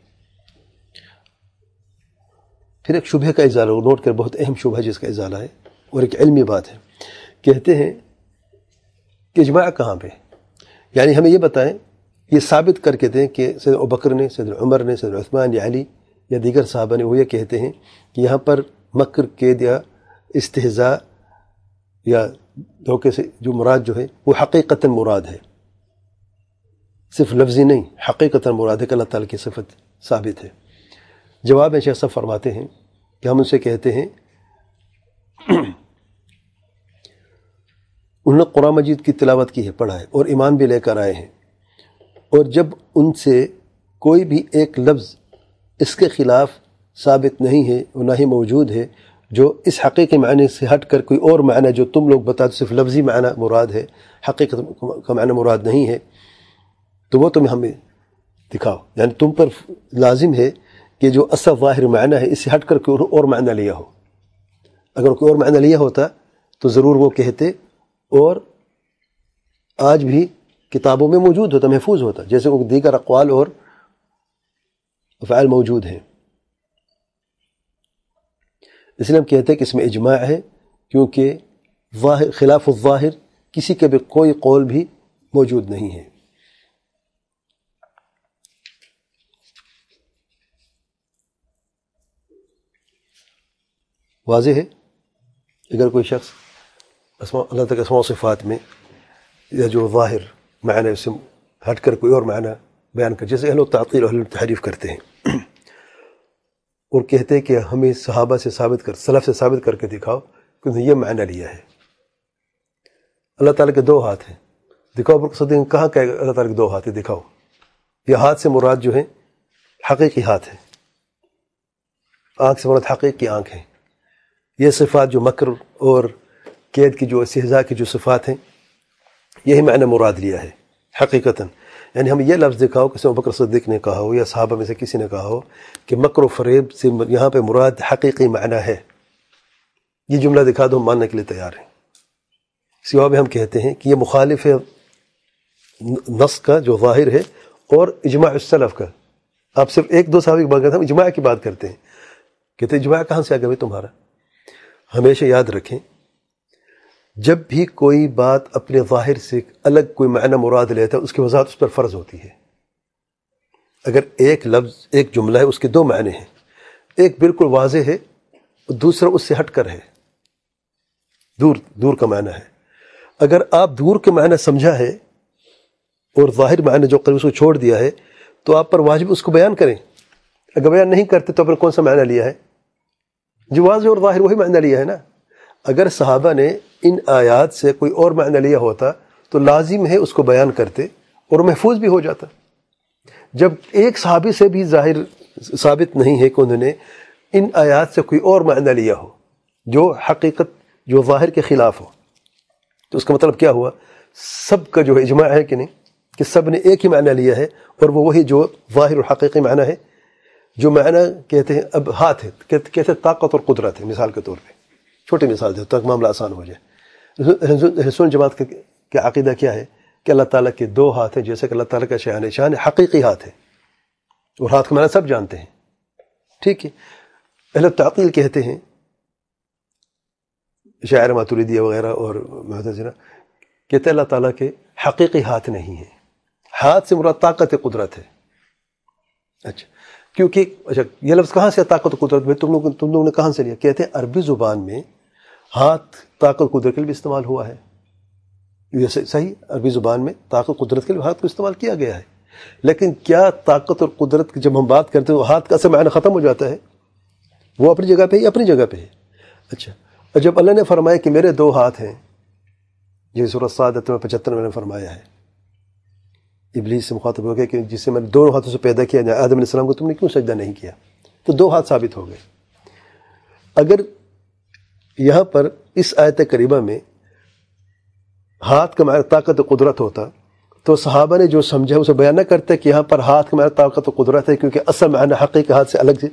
پھر ایک شبہ کا ازالہ، نوٹ کر بہت اہم شبہ جس کا ازالہ ہے، اور ایک علمی بات ہے. کہتے ہیں کہ اجماع کہاں پہ؟ یعنی ہمیں یہ بتائیں، یہ ثابت کر کے دیں کہ سیدنا ابوبکر نے، سیدنا عمر نے، سیدنا عثمان یا علی یا دیگر صحابہ نے وہ یہ کہتے ہیں کہ یہاں پر مکر قید یا استہزاء یا دھوکے سے جو مراد جو ہے وہ حقیقتاً مراد ہے، صرف لفظی نہیں، حقیقتاً مراد ہے کہ اللہ تعالیٰ کی صفت ثابت ہے. جواب میں شیخ صاحب فرماتے ہیں کہ ہم ان سے کہتے ہیں انہوں نے قرآن مجید کی تلاوت کی ہے، پڑھا ہے، اور ایمان بھی لے کر آئے ہیں، اور جب ان سے کوئی بھی ایک لفظ اس کے خلاف ثابت نہیں ہے اور نہ ہی موجود ہے جو اس حقیقی معنی سے ہٹ کر کوئی اور معنی جو تم لوگ بتا دو صرف لفظی معنی مراد ہے، حقیقت کا معنی مراد نہیں ہے، تو وہ تمہیں ہمیں دکھاؤ. یعنی تم پر لازم ہے کہ جو اصل ظاہر معنی ہے اس سے ہٹ کر کوئی اور معنی لیا ہو. اگر کوئی اور معنی لیا ہوتا تو ضرور وہ کہتے، اور آج بھی کتابوں میں موجود ہوتا، محفوظ ہوتا، جیسے وہ دیگر اقوال اور افعال موجود ہیں. اس لیے ہم کہتے ہیں کہ اس میں اجماع ہے، کیونکہ ظاہر خلاف الظاہر کسی کے بھی کوئی قول بھی موجود نہیں ہے. واضح ہے؟ اگر کوئی شخص اسماء اللہ تعالیٰ کے اسماء و صفات میں یا جو ظاہر معنی اس سے ہٹ کر کوئی اور معنی بیان کر، جیسے اہل التعطیل و اہل التحریف کرتے ہیں اور کہتے ہیں کہ ہمیں صحابہ سے ثابت کر، سلف سے ثابت کر کے دکھاؤ کہ انہوں نے یہ معنی لیا ہے. اللہ تعالیٰ کے دو ہاتھ ہیں، دکھاؤ. پر صدیق کہاں کہ اللہ تعالیٰ کے دو ہاتھ ہیں؟ دکھاؤ. یہ ہاتھ سے مراد جو ہے حقیقی ہاتھ ہے، آنکھ سے مراد حقیقی آنکھ ہے. یہ صفات جو مکر اور قید کی جو استہزاء کی جو صفات ہیں، یہی معنی مراد لیا ہے حقیقتاً. یعنی ہم یہ لفظ دکھاؤ کہ ابو بکر صدیق نے کہا ہو یا صحابہ میں سے کسی نے کہا ہو کہ مکر و فریب سے یہاں پہ مراد حقیقی معنی ہے، یہ جملہ دکھا دو ہم ماننے کے لیے تیار ہیں. سوا میں ہم کہتے ہیں کہ یہ مخالف ہے نص کا جو ظاہر ہے اور اجماع السلف کا. آپ صرف ایک دو صحابی کی بات کرتے ہیں، ہم اجماع کی بات کرتے ہیں. کہتے ہیں اجماع کہاں سے آ گیا بھائی تمہارا؟ ہمیشہ یاد رکھیں جب بھی کوئی بات اپنے ظاہر سے الگ کوئی معنی مراد لیتا ہے اس کی وضاحت اس پر فرض ہوتی ہے. اگر ایک لفظ ایک جملہ ہے اس کے دو معنی ہیں، ایک بالکل واضح ہے دوسرا اس سے ہٹ کر ہے، دور دور کا معنی ہے. اگر آپ دور کے معنی سمجھا ہے اور ظاہر معنی جو قریب اس کو چھوڑ دیا ہے تو آپ پر واجب اس کو بیان کریں. اگر بیان نہیں کرتے تو آپ نے کون سا معنی لیا ہے؟ جو واضح اور ظاہر وہی معنی لیا ہے نا. اگر صحابہ نے ان آیات سے کوئی اور معنی لیا ہوتا تو لازم ہے اس کو بیان کرتے اور محفوظ بھی ہو جاتا. جب ایک صحابی سے بھی ظاہر ثابت نہیں ہے کہ انہوں نے ان آیات سے کوئی اور معنی لیا ہو جو حقیقت جو ظاہر کے خلاف ہو، تو اس کا مطلب کیا ہوا؟ سب کا جو اجماع ہے کہ نہیں کہ سب نے ایک ہی معنی لیا ہے اور وہ وہی جو ظاہر اور حقیقی معنی ہے. جو معنی کہتے ہیں اب ہاتھ ہے، کہتے ہیں طاقت اور قدرت ہے. مثال کے طور پہ چھوٹی مثال دے تاکہ معاملہ آسان ہو جائے. رسول جماعت کا عقیدہ کیا ہے کہ اللہ تعالیٰ کے دو ہاتھ ہیں، جیسے کہ اللہ تعالیٰ کا شان شان حقیقی ہاتھ ہے اور ہاتھ کا معنی سب جانتے ہیں. ٹھیک ہے. اہل تعطیل کہتے ہیں، شاعر ماتریدیہ وغیرہ اور معتزلہ کہتے ہیں اللہ تعالیٰ کے حقیقی ہاتھ نہیں ہیں. ہاتھ سے مراد طاقت قدرت ہے. اچھا کیونکہ اچھا یہ لفظ کہاں سے طاقت و قدرت میں تم لوگ تم لوگوں نے کہاں سے لیا؟ کہتے ہیں عربی زبان میں ہاتھ طاقت قدرت کے لیے بھی استعمال ہوا ہے. یہ صحیح، عربی زبان میں طاقت قدرت کے لیے ہاتھ کو استعمال کیا گیا ہے. لیکن کیا طاقت اور قدرت کی جب ہم بات کرتے ہیں ہاتھ کا اصل معنی ختم ہو جاتا ہے؟ وہ اپنی جگہ پہ ہی اپنی جگہ پہ ہے. اچھا اور جب اللہ نے فرمایا کہ میرے دو ہاتھ ہیں، یہ سورۃ صاد میں پچہتر میں نے فرمایا ہے، ابلیس سے مخاطب ہو گیا کہ جس سے میں نے دونوں ہاتھوں سے پیدا کیا، آدم علیہ السلام کو تم نے کیوں سجدہ نہیں کیا؟ تو دو ہاتھ ثابت ہو گئے. اگر یہاں پر اس آیت کریمہ میں ہاتھ کا معنی طاقت و قدرت ہوتا تو صحابہ نے جو سمجھا اسے بیان نہ کرتے کہ یہاں پر ہاتھ کا معنی طاقت و قدرت ہے، کیونکہ اصل معنی حقیقی ہاتھ سے الگ ہے.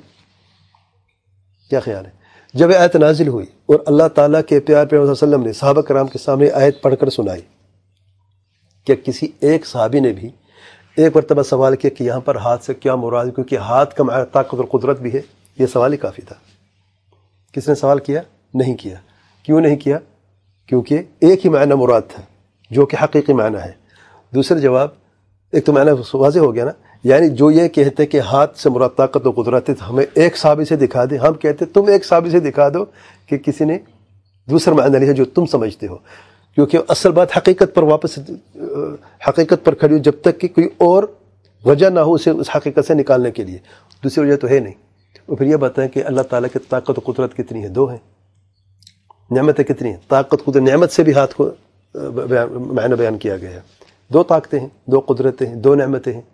کیا خیال ہے؟ جب یہ آیت نازل ہوئی اور اللہ تعالیٰ کے پیار پیغمبر صلی اللہ علیہ وسلم نے صحابہ کرام کے سامنے آیت پڑھ کر سنائی، کہ کسی ایک صحابی نے بھی ایک مرتبہ سوال کیا کہ یہاں پر ہاتھ سے کیا مراد ہے، کیونکہ ہاتھ کا معنی طاقت اور قدرت بھی ہے؟ یہ سوال ہی کافی تھا. کس نے سوال کیا؟ نہیں کیا. کیوں نہیں کیا؟ کیونکہ ایک ہی معنی مراد تھا جو کہ حقیقی معنی ہے. دوسرا جواب، ایک تو معنی واضح ہو گیا نا، یعنی جو یہ کہتے کہ ہاتھ سے مراد طاقت و قدرت ہے ہمیں ایک صحابی سے دکھا دے. ہم کہتے تم ایک صحابی سے دکھا دو کہ کسی نے دوسرا معنی لیا جو تم سمجھتے ہو، کیونکہ اصل بات حقیقت پر واپس حقیقت پر کھڑی ہو جب تک کہ کوئی اور وجہ نہ ہو اسے اس حقیقت سے نکالنے کے لیے. دوسری وجہ تو ہے نہیں. اور پھر یہ بتائیں کہ اللہ تعالیٰ کی طاقت و قدرت کتنی ہے؟ دو ہیں. نعمتیں کتنی ہیں؟ طاقت قدرت، نعمت سے بھی ہاتھ کو معنی بیان کیا گیا ہے. دو طاقتیں ہیں، دو قدرتیں ہیں، دو نعمتیں ہیں.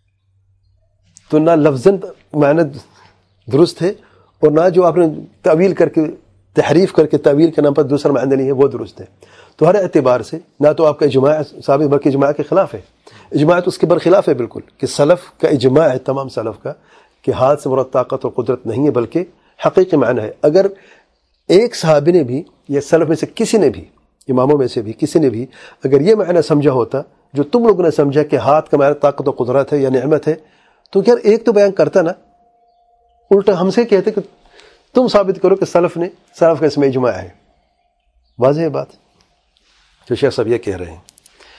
تو نہ لفظاً معنی درست ہے اور نہ جو آپ نے تعویل کر کے تحریف کر کے تعویل کے نام پر دوسرا معنی نہیں ہے وہ درست ہے. تو ہر اعتبار سے نہ تو آپ کا اجماع ثابت بلکہ اجماع کے خلاف ہے. اجماع تو اس کے برخلاف ہے بالکل، کہ سلف کا اجماع ہے تمام سلف کا کہ ہاتھ سے مراد طاقت اور قدرت نہیں ہے بلکہ حقیقی معنی ہے. اگر ایک صحابی نے بھی یا سلف میں سے کسی نے بھی، اماموں میں سے بھی کسی نے بھی اگر یہ معنی سمجھا ہوتا جو تم لوگوں نے سمجھا کہ ہاتھ کا معنی طاقت و قدرت ہے یا نعمت ہے، تو یار ایک تو بیان کرتا نا. الٹا ہم سے کہتے کہ تم ثابت کرو کہ سلف نے سلف کا اس میں اجماع ہے. واضح ہے بات. تو شیخ صاحب یہ کہہ رہے ہیں.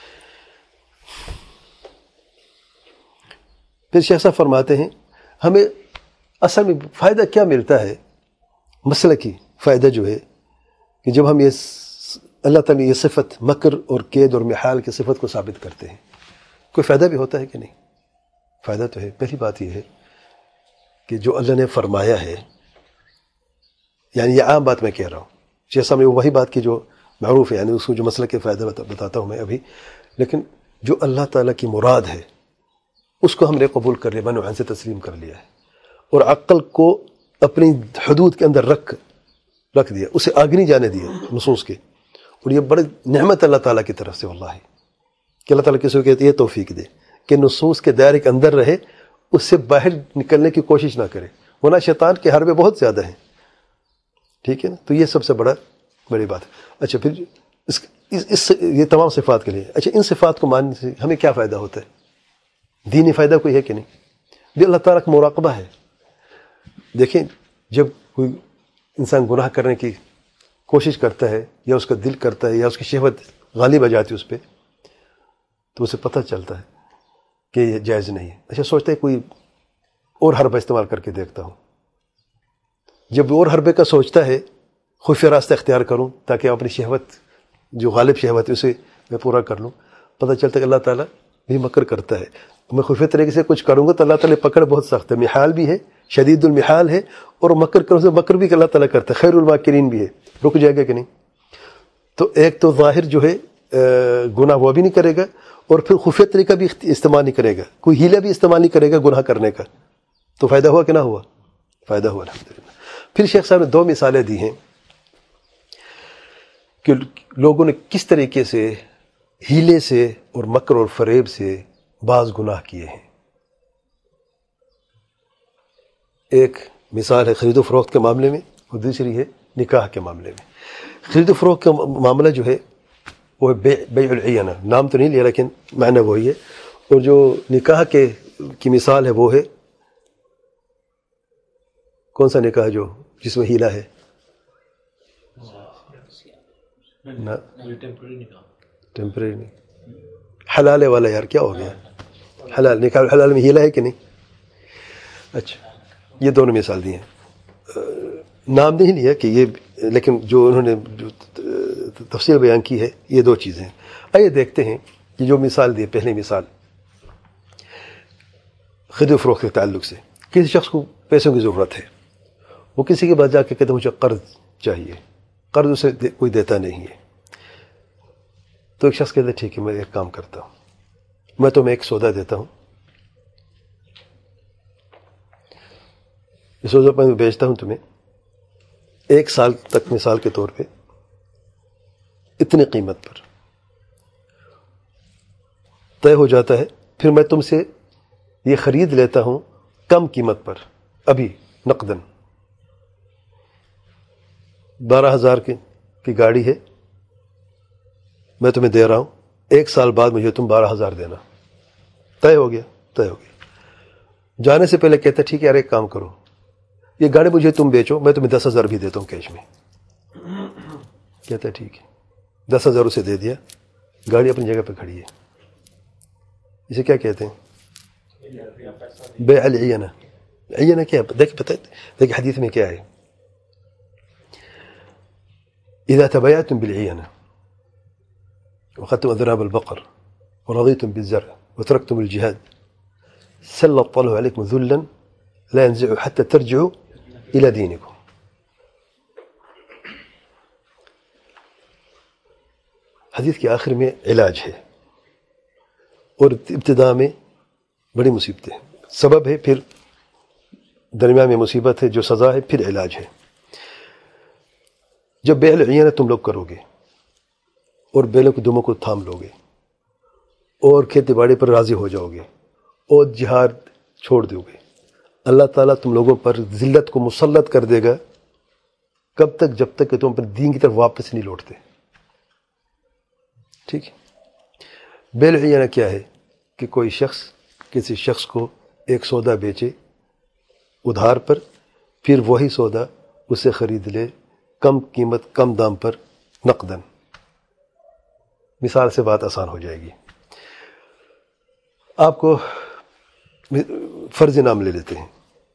پھر شیخ صاحب فرماتے ہیں ہمیں اصل میں فائدہ کیا ملتا ہے، مسلکی فائدہ جو ہے کہ جب ہم یہ اللہ تعالیٰ یہ صفت مکر اور قید اور محال کی صفت کو ثابت کرتے ہیں، کوئی فائدہ بھی ہوتا ہے کہ نہیں؟ فائدہ تو ہے. پہلی بات یہ ہے کہ جو اللہ نے فرمایا ہے، یعنی یہ عام بات میں کہہ رہا ہوں، جیسا میں وہی بات کی جو معروف ہے، یعنی اس کو جو مسئلہ کے فائدہ بتاتا ہوں میں ابھی، لیکن جو اللہ تعالیٰ کی مراد ہے اس کو ہم نے قبول کر لیا، منوعاً سے تسلیم کر لیا ہے اور عقل کو اپنی حدود کے اندر رکھ رکھ دیا، اسے آگے نہیں جانے دیا نصوص کے. اور یہ بڑی نعمت اللہ تعالیٰ کی طرف سے واللہ کہ اللہ تعالیٰ کسی کو کہتے یہ توفیق دے کہ نصوص کے دائرے کے اندر رہے، اس سے باہر نکلنے کی کوشش نہ کرے، ورنہ شیطان کے حربے بہت زیادہ ہیں. ٹھیک ہے نا؟ تو یہ سب سے بڑا بڑی بات ہے. اچھا پھر اس, اس, اس یہ تمام صفات کے لیے. اچھا ان صفات کو ماننے سے ہمیں کیا فائدہ ہوتا ہے؟ دینی فائدہ کوئی ہے کہ نہیں؟ بھی اللہ تعالیٰ کا مراقبہ ہے. دیکھیں جب کوئی انسان گناہ کرنے کی کوشش کرتا ہے یا اس کا دل کرتا ہے یا اس کی شہوت غالب آ جاتی ہے اس پہ، تو اسے پتہ چلتا ہے کہ یہ جائز نہیں ہے. اچھا سوچتا ہے کوئی اور حربہ استعمال کر کے دیکھتا ہوں. جب اور حربے کا سوچتا ہے خفیہ راستہ اختیار کروں تاکہ اپنی شہوت جو غالب شہوت ہے اسے میں پورا کر لوں، پتہ چلتا ہے کہ اللہ تعالیٰ بھی مکر کرتا ہے. میں خفیہ طریقے سے کچھ کروں گا تو اللہ تعالیٰ پکڑ بہت سخت ہے، محال بھی ہے، شدید المحال ہے، اور مکر کروں سے مکر بھی اللہ تعالیٰ کرتا ہے، خیر الماکرین بھی ہے. رک جائے گا کہ نہیں؟ تو ایک تو ظاہر جو ہے گناہ وہ بھی نہیں کرے گا، اور پھر خفیہ طریقہ بھی استعمال نہیں کرے گا، کوئی ہیلہ بھی استعمال نہیں کرے گا گناہ کرنے کا. تو فائدہ ہوا کہ نہ ہوا؟ فائدہ ہوا الحمدللہ. پھر شیخ صاحب نے دو مثالیں دی ہیں کہ لوگوں نے کس طریقے سے ہیلے سے اور مکر اور فریب سے بعض گناہ کیے ہیں. ایک مثال ہے خرید و فروخت کے معاملے میں، اور دوسری ہے نکاح کے معاملے میں. خرید و فروخت کا معاملہ جو ہے وہ ہے بیع بیع العینہ، نام تو نہیں لیا لیکن معنی وہی ہے. اور جو نکاح کے کی مثال ہے وہ ہے کون سا نکاح جو جس میں ہیلہ ہے؟ ٹیمپریری نہیں، حلال والا. یار کیا ہو گیا؟ حلال نکاح حلال میں ہیلہ ہے کہ نہیں؟ اچھا یہ دونوں مثال دی ہیں، نام نہیں لیا کہ یہ، لیکن جو انہوں نے جو تفصیل بیان کی ہے یہ دو چیزیں ہیں. آئیے دیکھتے ہیں کہ جو مثال دی پہلی مثال خرید و فروخت کے تعلق سے. کسی شخص کو پیسوں کی ضرورت ہے، وہ کسی کے پاس جا کے کہتے مجھے قرض چاہیے، قرض اسے دے کوئی دیتا نہیں ہے. تو ایک شخص کہتا ہے ٹھیک ہے میں ایک کام کرتا ہوں، میں تمہیں ایک سودا دیتا ہوں، یہ سودا میں بیچتا ہوں تمہیں ایک سال تک مثال کے طور پہ اتنی قیمت پر طے ہو جاتا ہے. پھر میں تم سے یہ خرید لیتا ہوں کم قیمت پر، ابھی نقدن. بارہ ہزار کی کی گاڑی ہے، میں تمہیں دے رہا ہوں، ایک سال بعد مجھے تم بارہ ہزار دینا. طے ہو گیا؟ طے ہو گیا. جانے سے پہلے کہتا ٹھیک ہے یار ایک کام کرو، یہ گاڑی مجھے تم بیچو، میں تمہیں دس ہزار بھی دیتا ہوں کیش میں. کہتا ہے ٹھیک ہے، دس ہزار اسے دے دیا، گاڑی اپنی جگہ پہ کھڑی ہے. اسے کیا کہتے ہیں؟ بیع العینہ. عینہ کیا؟ دیکھ پتہ دیکھ حدیث میں کیا ہے، اذا تبایعتم بالعینہ وأخذتم أذناب البقر ورضيتم بالزرع وتركتم الجهاد سلط الله عليكم ذلا لا ينزعه حتى ترجعوا إلى دينكم. حدیث کے آخر میں علاج ہے، اور ابتداء میں بڑی مصیبتیں، سبب ہے، پھر درمیان میں مصیبت ہے جو سزا ہے، پھر علاج ہے. جب بیع العینہ تم لوگ کرو گے اور بیلوں کے دموں کو تھام لو گے اور کھیتی باڑی پر راضی ہو جاؤ گے اور جہاد چھوڑ دو گے، اللہ تعالیٰ تم لوگوں پر ذلت کو مسلط کر دے گا. کب تک؟ جب تک کہ تم اپنے دین کی طرف واپس نہیں لوٹتے. ٹھیک ہے. بیع العینہ کیا ہے کہ کوئی شخص کسی شخص کو ایک سودا بیچے ادھار پر، پھر وہی سودا اسے خرید لے کم قیمت کم دام پر نقدن. مثال سے بات آسان ہو جائے گی. آپ کو فرضی نام لے لیتے ہیں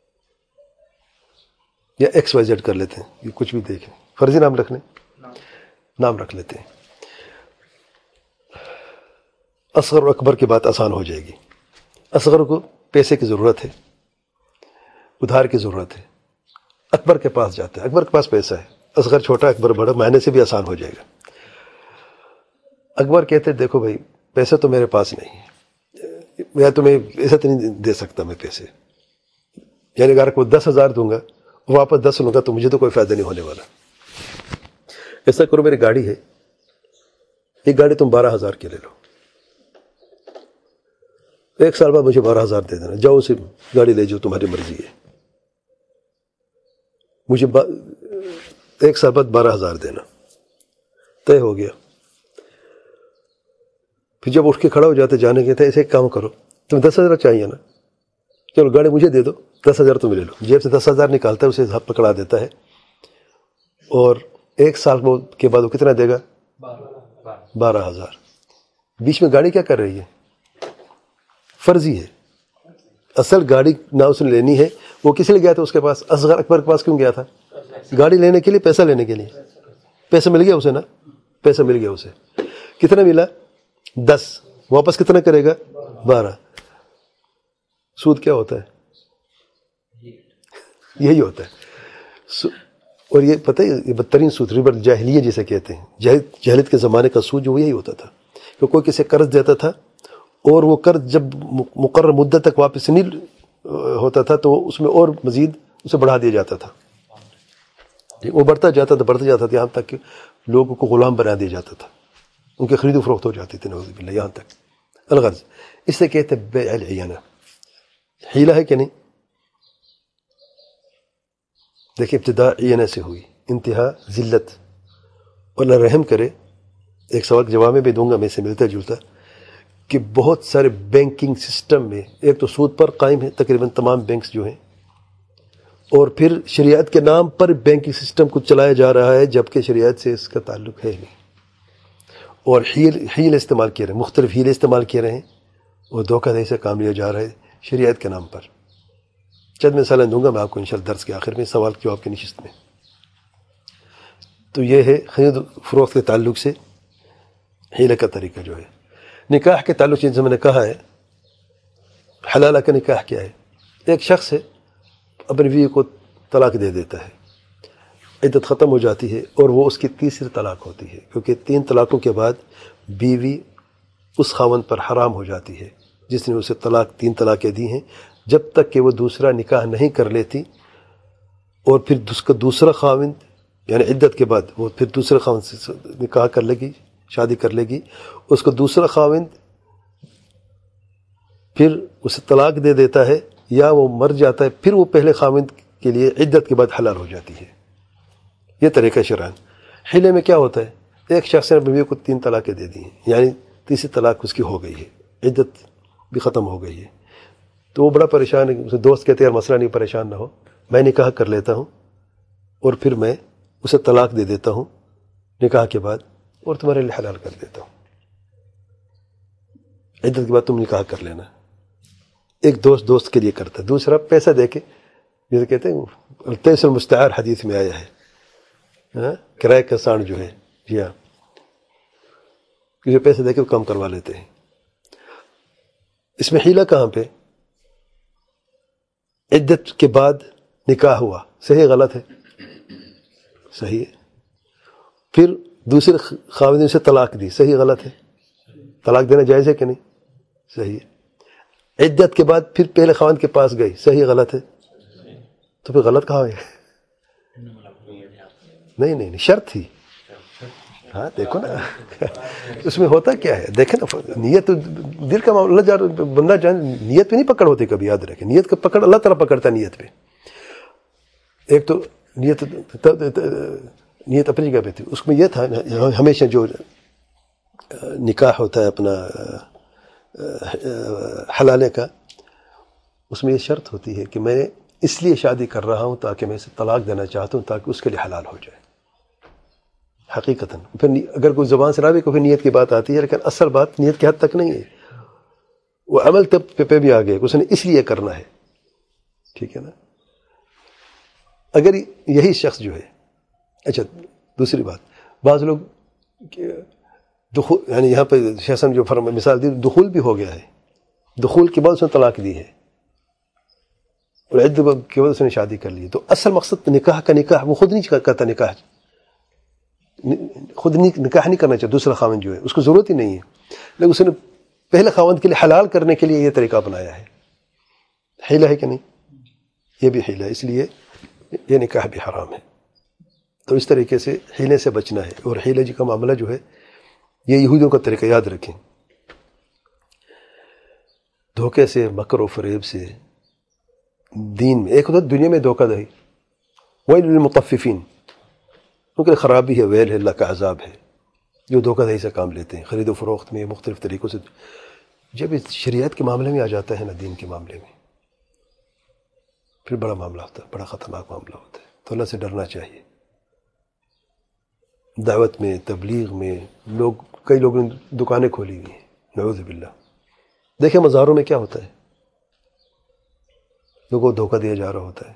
یا ایکس وائی زیڈ کر لیتے ہیں، یہ کچھ بھی دیکھیں، فرضی نام رکھ لیں، نام رکھ لیتے ہیں. اصغر اور اکبر کی بات آسان ہو جائے گی. اصغر کو پیسے کی ضرورت ہے، ادھار کی ضرورت ہے، اکبر کے پاس جاتا ہے، اکبر کے پاس پیسہ ہے، اصغر چھوٹا اکبر بڑا، معنی سے بھی آسان ہو جائے گا. اکبر کہتے ہیں دیکھو بھائی پیسے تو میرے پاس نہیں ہے، میں تمہیں ایسا تو نہیں دے سکتا میں پیسے، یعنی اگر کوئی دس ہزار دوں گا واپس دس لوں گا تو مجھے تو کوئی فائدہ نہیں ہونے والا. ایسا کرو میری گاڑی ہے، یہ گاڑی تم بارہ ہزار کی لے لو. ایک سال بعد مجھے بارہ ہزار دے دینا، جاؤ اسے گاڑی لے جاؤ، تمہاری مرضی ہے، مجھے با... ایک سال بعد بارہ ہزار دینا، طے ہو گیا۔ پھر جب اٹھ کے کھڑا ہو جاتے جانے کے، تھے ایسے ایک کام کرو، تمہیں دس ہزار چاہیے نا، چلو گاڑی مجھے دے دو، دس ہزار تم لے لو، جیب سے دس ہزار نکالتا ہے، اسے ہاتھ پکڑا دیتا ہے، اور ایک سال کے بعد وہ کتنا دے گا؟ بارہ ہزار۔ بیچ میں گاڑی کیا کر رہی ہے؟ فرضی ہے۔ اصل گاڑی نہ اس نے لینی ہے، وہ کس لیے گیا تھا اس کے پاس؟ اصغر اکبر کے پاس کیوں گیا تھا؟ گاڑی لینے کے لیے، پیسہ لینے کے لیے۔ پیسہ مل گیا اسے نا، پیسہ مل گیا اسے۔ کتنا ملا؟ دس۔ واپس کتنا کرے گا؟ بارہ۔ سود کیا ہوتا ہے؟ یہی ہوتا ہے۔ اور یہ پتہ ہے، یہ بدترین سود ربا جاہلیہ جسے کہتے ہیں، جاہلیت کے زمانے کا سود جو وہ یہی ہوتا تھا کہ کوئی کسی قرض دیتا تھا، اور وہ قرض جب مقرر مدت تک واپس نہیں ہوتا تھا تو اس میں اور مزید اسے بڑھا دیا جاتا تھا، وہ بڑھتا جاتا تھا بڑھتا جاتا تھا یہاں تک کہ لوگوں کو غلام بنا دیا جاتا تھا، ان کی خرید و فروخت ہو جاتی تھی، نعوذ باللہ، یہاں تک الغرض۔ اس سے کہتے ہیں بیع العینہ، حیلہ ہے کہ نہیں؟ دیکھیں ابتدا عینہ سے ہوئی، انتہا ذلت۔ اور اللہ رحم کرے، ایک سوال کے جواب میں بھی دوں گا، میں سے ملتا جلتا، کہ بہت سارے بینکنگ سسٹم میں ایک تو سود پر قائم ہے تقریباً تمام بینکس جو ہیں، اور پھر شریعت کے نام پر بینکنگ سسٹم کو چلایا جا رہا ہے جبکہ شریعت سے اس کا تعلق ہے نہیں، اور حیل حیل استعمال کیے رہے ہیں، مختلف حیل استعمال کیے رہے ہیں، اور دھوکہ دہی سے کام لیا جا رہا ہے شریعت کے نام پر۔ چند مثالیں دوں گا میں آپ کو انشاءاللہ درس کے آخر میں، سوال جواب کی نشست میں۔ تو یہ ہے خرید فروخت کے تعلق سے حیلے کا طریقہ جو ہے۔ نکاح کے تعلق سے جیسے میں نے کہا ہے، حلالہ کا نکاح کیا ہے؟ ایک شخص ہے اپنی بیوی کو طلاق دے دیتا ہے، عدت ختم ہو جاتی ہے، اور وہ اس کی تیسری طلاق ہوتی ہے، کیونکہ تین طلاقوں کے بعد بیوی اس خاوند پر حرام ہو جاتی ہے جس نے اسے طلاق تین طلاقیں دی ہیں، جب تک کہ وہ دوسرا نکاح نہیں کر لیتی، اور پھر اس کا دوسرا خاوند یعنی عدت کے بعد وہ پھر دوسرے خاوند سے نکاح کر لے گی، شادی کر لے گی، اس کو دوسرا خاوند پھر اسے طلاق دے دیتا ہے یا وہ مر جاتا ہے، پھر وہ پہلے خاوند کے لیے عدت کے بعد حلال ہو جاتی ہے۔ یہ طریقہ شرعن۔ حیلے میں کیا ہوتا ہے؟ ایک شخص نے بیوی کو تین طلاقیں دے دی ہیں، یعنی تیسری طلاق اس کی ہو گئی ہے، عدت بھی ختم ہو گئی ہے، تو وہ بڑا پریشان ہے، اسے دوست کہتے ہیں یار مسئلہ نہیں، پریشان نہ ہو، میں نکاح کر لیتا ہوں اور پھر میں اسے طلاق دے دیتا ہوں نکاح کے بعد، اور تمہارے لیے حلال کر دیتا ہوں، عدت کے بعد تم نکاح کر لینا۔ ایک دوست دوست کے لیے کرتا ہے، دوسرا پیسہ دے کے، جیسے کہتے ہیں تیس المستعار حدیث میں آیا ہے، کرائے کا سانڈ جو ہے، جی ہاں، کسی پیسے دے کے وہ کام کروا لیتے ہیں۔ اس میں حیلہ کہاں پہ؟ عدت کے بعد نکاح ہوا، صحیح غلط ہے؟ صحیح ہے۔ پھر دوسرے خاوند نے اسے طلاق دی، صحیح غلط ہے؟ طلاق دینا جائز ہے کہ نہیں؟ صحیح ہے۔ عدت کے بعد پھر پہلے خاوند کے پاس گئی، صحیح غلط ہے؟ تو پھر غلط کہاں ہے؟ نہیں نہیں نہیں، شرط تھی۔ ہاں دیکھو نا اس میں ہوتا کیا ہے، دیکھیں نا، نیت دل کا معاملہ، جا بندہ جان نیت پہ نہیں پکڑ ہوتی، کبھی یاد رکھیں، نیت کا پکڑ اللہ تعالیٰ پکڑتا ہے نیت پہ۔ ایک تو نیت نیت اپنی جگہ پہ تھی، اس میں یہ تھا ہمیشہ جو نکاح ہوتا ہے اپنا حلالے کا، اس میں یہ شرط ہوتی ہے کہ میں اس لیے شادی کر رہا ہوں تاکہ میں اسے طلاق دینا چاہتا ہوں تاکہ اس کے لیے حلال ہو جائے حقیقتاً۔ پھر اگر کوئی زبان سے نہ بھی کوئی نیت کی بات آتی ہے، لیکن اصل بات نیت کی حد تک نہیں ہے، وہ عمل تب پہ بھی آ گئے، اس نے اس لیے کرنا ہے، ٹھیک ہے نا۔ اگر یہی شخص جو ہے، اچھا دوسری بات، بعض لوگ دخول، یعنی یہاں پہ شیخ جو فرما مثال دی، دخول بھی ہو گیا ہے، دخول کے بعد اس نے طلاق دی ہے اور عدت کے بعد اس نے شادی کر لی، تو اصل مقصد نکاح کا نکاح وہ خود نہیں کرتا، نکاح خود نکاح نہیں کرنا چاہتا، دوسرا خاوند جو ہے اس کو ضرورت ہی نہیں ہے، لیکن اس نے پہلے خاوند کے لیے حلال کرنے کے لیے یہ طریقہ اپنایا ہے۔ حیلہ ہے کہ نہیں؟ یہ بھی حیلہ ہے، اس لیے یہ نکاح بھی حرام ہے۔ تو اس طریقے سے حیلے سے بچنا ہے، اور حیلے جی کا معاملہ جو ہے یہ یہودیوں کا طریقہ، یاد رکھیں۔ دھوکے سے، مکر و فریب سے دین میں. ایک ہوتا ہے دنیا میں دھوکہ دہی، ویل للمطففین، ان کے خرابی ہے، ویل ہے، اللہ کا عذاب ہے جو دھوکہ دہی سے کام لیتے ہیں خرید و فروخت میں مختلف طریقوں سے. جب اس شریعت کے معاملے میں آ جاتا ہے نا، دین کے معاملے میں، پھر بڑا معاملہ ہوتا ہے، بڑا خطرناک معاملہ ہوتا ہے. تو اللہ سے ڈرنا چاہیے. دعوت میں، تبلیغ میں لوگ، کئی لوگوں نے دکانیں کھولی ہوئی ہیں، نعوذ باللہ. دیکھیں مزاروں میں کیا ہوتا ہے، لوگوں کو دھوکہ دیا جا رہا ہوتا ہے.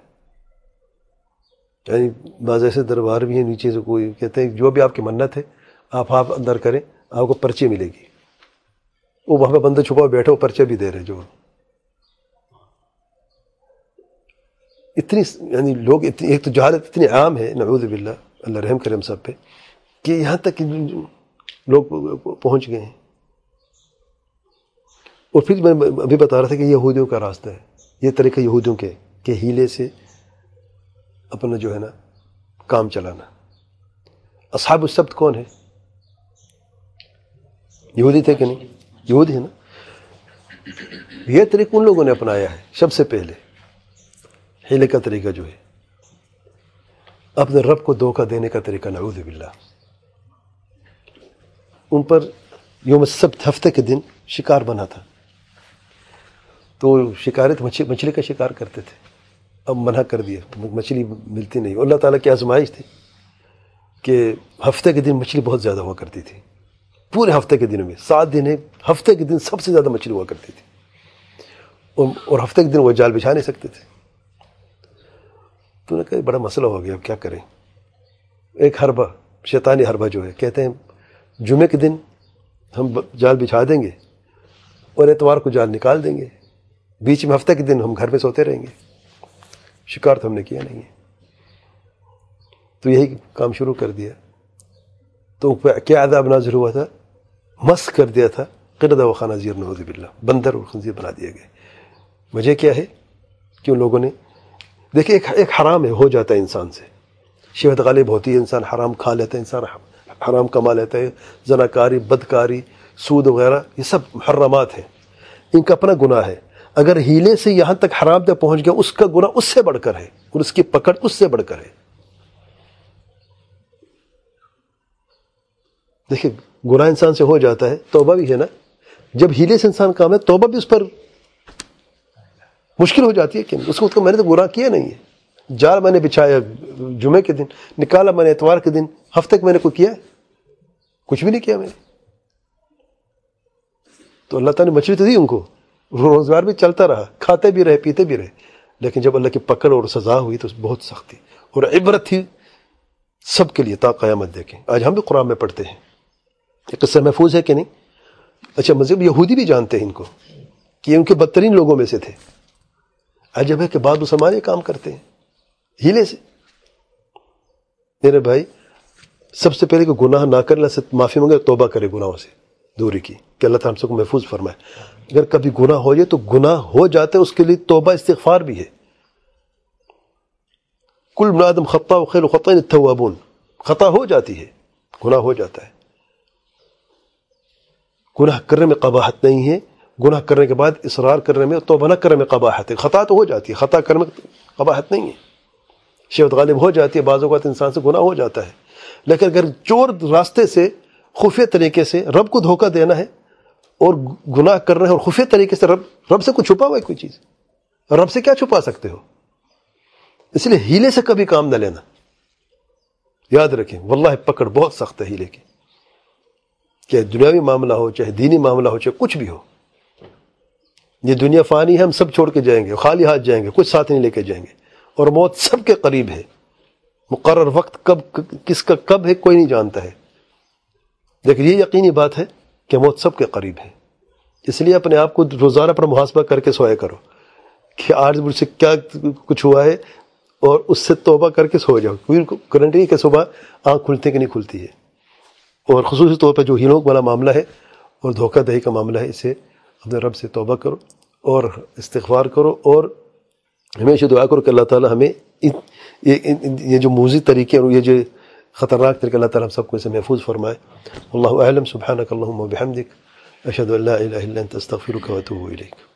یعنی بعض ایسے دربار بھی ہیں نیچے سے، کوئی کہتے ہیں جو بھی آپ کی منت ہے آپ آپ اندر کریں، آپ کو پرچی ملے گی. وہ وہاں پہ بندہ چھپا بیٹھا، وہ پرچے بھی دے رہے. جو اتنی یعنی لوگ اتنی، ایک تو جہالت اتنی عام ہے، نعوذ باللہ، اللہ رحم کرے ہم سب پہ، کہ یہاں تک لوگ پہنچ گئے ہیں. اور پھر میں ابھی بتا رہا تھا کہ یہ یہودیوں کا راستہ ہے، یہ طریقہ یہودیوں کے کہ ہیلے سے اپنا جو ہے نا کام چلانا. اصحاب السبت کون ہے؟ یہودی تھے کہ نہیں؟ یہودی ہے نا. یہ طریقہ ان لوگوں نے اپنایا ہے سب سے پہلے. ہیلے کا طریقہ جو ہے اپنے رب کو دھوکہ دینے کا طریقہ، نعوذ باللہ. ان پر یوم السبت، ہفتے کے دن شکار بنا تھا، تو شکارت مچھلی کا شکار کرتے تھے. اب منع کر دیا، مچھلی ملتی نہیں. اللہ تعالیٰ کی آزمائش تھی کہ ہفتے کے دن مچھلی بہت زیادہ ہوا کرتی تھی. پورے ہفتے کے دنوں میں سات دن ہے، ہفتے کے دن سب سے زیادہ مچھلی ہوا کرتی تھی. اور ہفتے کے دن وہ جال بچھا نہیں سکتے تھے. تو نے کہا بڑا مسئلہ ہو گیا، اب کیا کریں. ایک حربہ، شیطانی حربہ جو ہے، کہتے ہیں جمعے کے دن ہم جال بچھا دیں گے اور اتوار کو جال نکال دیں گے، بیچ میں ہفتے کے دن ہم گھر میں سوتے رہیں گے. شکار تو ہم نے کیا نہیں ہے. تو یہی کام شروع کر دیا. تو کیا عذاب نازل ہوا تھا؟ مس کر دیا تھا قردہ و خنازیر، نعوذ باللہ، بندر اور خنزیر بنا دیے گئے. وجہ کیا ہے کہ ان لوگوں نے دیکھیں، ایک ایک حرام ہے، ہو جاتا ہے انسان سے، شہوت غالب ہوتی ہے، انسان حرام کھا لیتا ہے، انسان حرام کما لیتا ہے. زناکاری، بدکاری، سود وغیرہ، یہ سب محرمات ہیں، ان کا اپنا گناہ ہے. اگر ہیلے سے یہاں تک حرام تک پہنچ گیا، اس کا گناہ اس سے بڑھ کر ہے، اور اس کی پکڑ اس سے بڑھ کر ہے. دیکھیں گناہ انسان سے ہو جاتا ہے، توبہ بھی ہے نا. جب ہیلے سے انسان کام ہے، توبہ بھی اس پر مشکل ہو جاتی ہے کہ اس کو میں نے تو گناہ کیا نہیں ہے. جال میں نے بچھایا جمعے کے دن، نکالا میں نے اتوار کے دن، ہفتے میں نے کوئی کیا؟ کچھ بھی نہیں کیا میں نے. تو اللہ تعالیٰ نے مچھلی تو دی ان کو، روزگار بھی چلتا رہا، کھاتے بھی رہے، پیتے بھی رہے. لیکن جب اللہ کی پکڑ اور سزا ہوئی تو بہت سخت تھی، اور عبرت تھی سب کے لیے تا قیامت. دیکھیں آج ہم بھی قرآن میں پڑھتے ہیں، یہ قصہ محفوظ ہے کہ نہیں؟ اچھا، مذہب یہودی بھی جانتے ہیں ان کو کہ ان کے بدترین لوگوں میں سے تھے. عجب ہے کہ بعض مسلمان یہ کام کرتے ہیں ہیلے سے. میرے بھائی، سب سے پہلے کہ گناہ نہ کرے، اللہ سے معافی مانگے، توبہ کرے گناہوں سے دوری کی، کہ اللہ تعالیٰ ہم سب کو محفوظ فرمائے. اگر کبھی گناہ ہو جائے تو گناہ ہو جاتے، اس کے لیے توبہ استغفار بھی ہے. کل ابن آدم خطاء وخیر الخطائین التوابون، خطا ہو جاتی ہے، گناہ ہو جاتا ہے. گناہ کرنے میں قباحت نہیں ہے، گناہ کرنے کے بعد اصرار کرنے میں، توبہ نہ کرنے میں قباحت ہے. خطا تو ہو جاتی ہے، خطا کرنے میں قباحت نہیں ہے. شہوت غالب ہو جاتی ہے، بعض اوقات انسان سے گناہ ہو جاتا ہے. لیکن اگر چور راستے سے، خفیہ طریقے سے رب کو دھوکہ دینا ہے اور گناہ کرنا ہے، اور خفیہ طریقے سے رب رب سے کوئی چھپا ہوا ہے کوئی چیز، رب سے کیا چھپا سکتے ہو؟ اس لیے ہیلے سے کبھی کام نہ لینا. یاد رکھیں، واللہ پکڑ بہت سخت ہے ہیلے کی، چاہے دنیاوی معاملہ ہو، چاہے دینی معاملہ ہو، چاہے کچھ بھی ہو. یہ دنیا فانی ہے، ہم سب چھوڑ کے جائیں گے، خالی ہاتھ جائیں گے، کچھ ساتھ نہیں لے کے جائیں گے. اور موت سب کے قریب ہے، مقرر وقت کب کس کا کب ہے کوئی نہیں جانتا ہے. لیکن یہ یقینی بات ہے کہ موت سب کے قریب ہے. اس لیے اپنے آپ کو روزانہ پر محاسبہ کر کے سویا کرو کہ آج مجھ سے کیا کچھ ہوا ہے، اور اس سے توبہ کر کے سو جاؤ. کوئی گارنٹی کہ صبح آنکھ کھلتی کہ نہیں کھلتی ہے. اور خصوصی طور پہ جو ہیلوں والا معاملہ ہے اور دھوکہ دہی کا معاملہ ہے، اسے اپنے رب سے توبہ کرو اور استغفار کرو، اور ہمیشہ دعا کرو کہ اللہ تعالیٰ ہمیں یہ جو موذی طریقے اور یہ جو خطرناک طریقے، اللہ تعالیٰ ہم سب کو اسے محفوظ فرمائے. واللہ اعلم. سبحانک اللہم و بحمدک، اشہد ان لا الہ الا انت، استغفرک و اتوب الیک.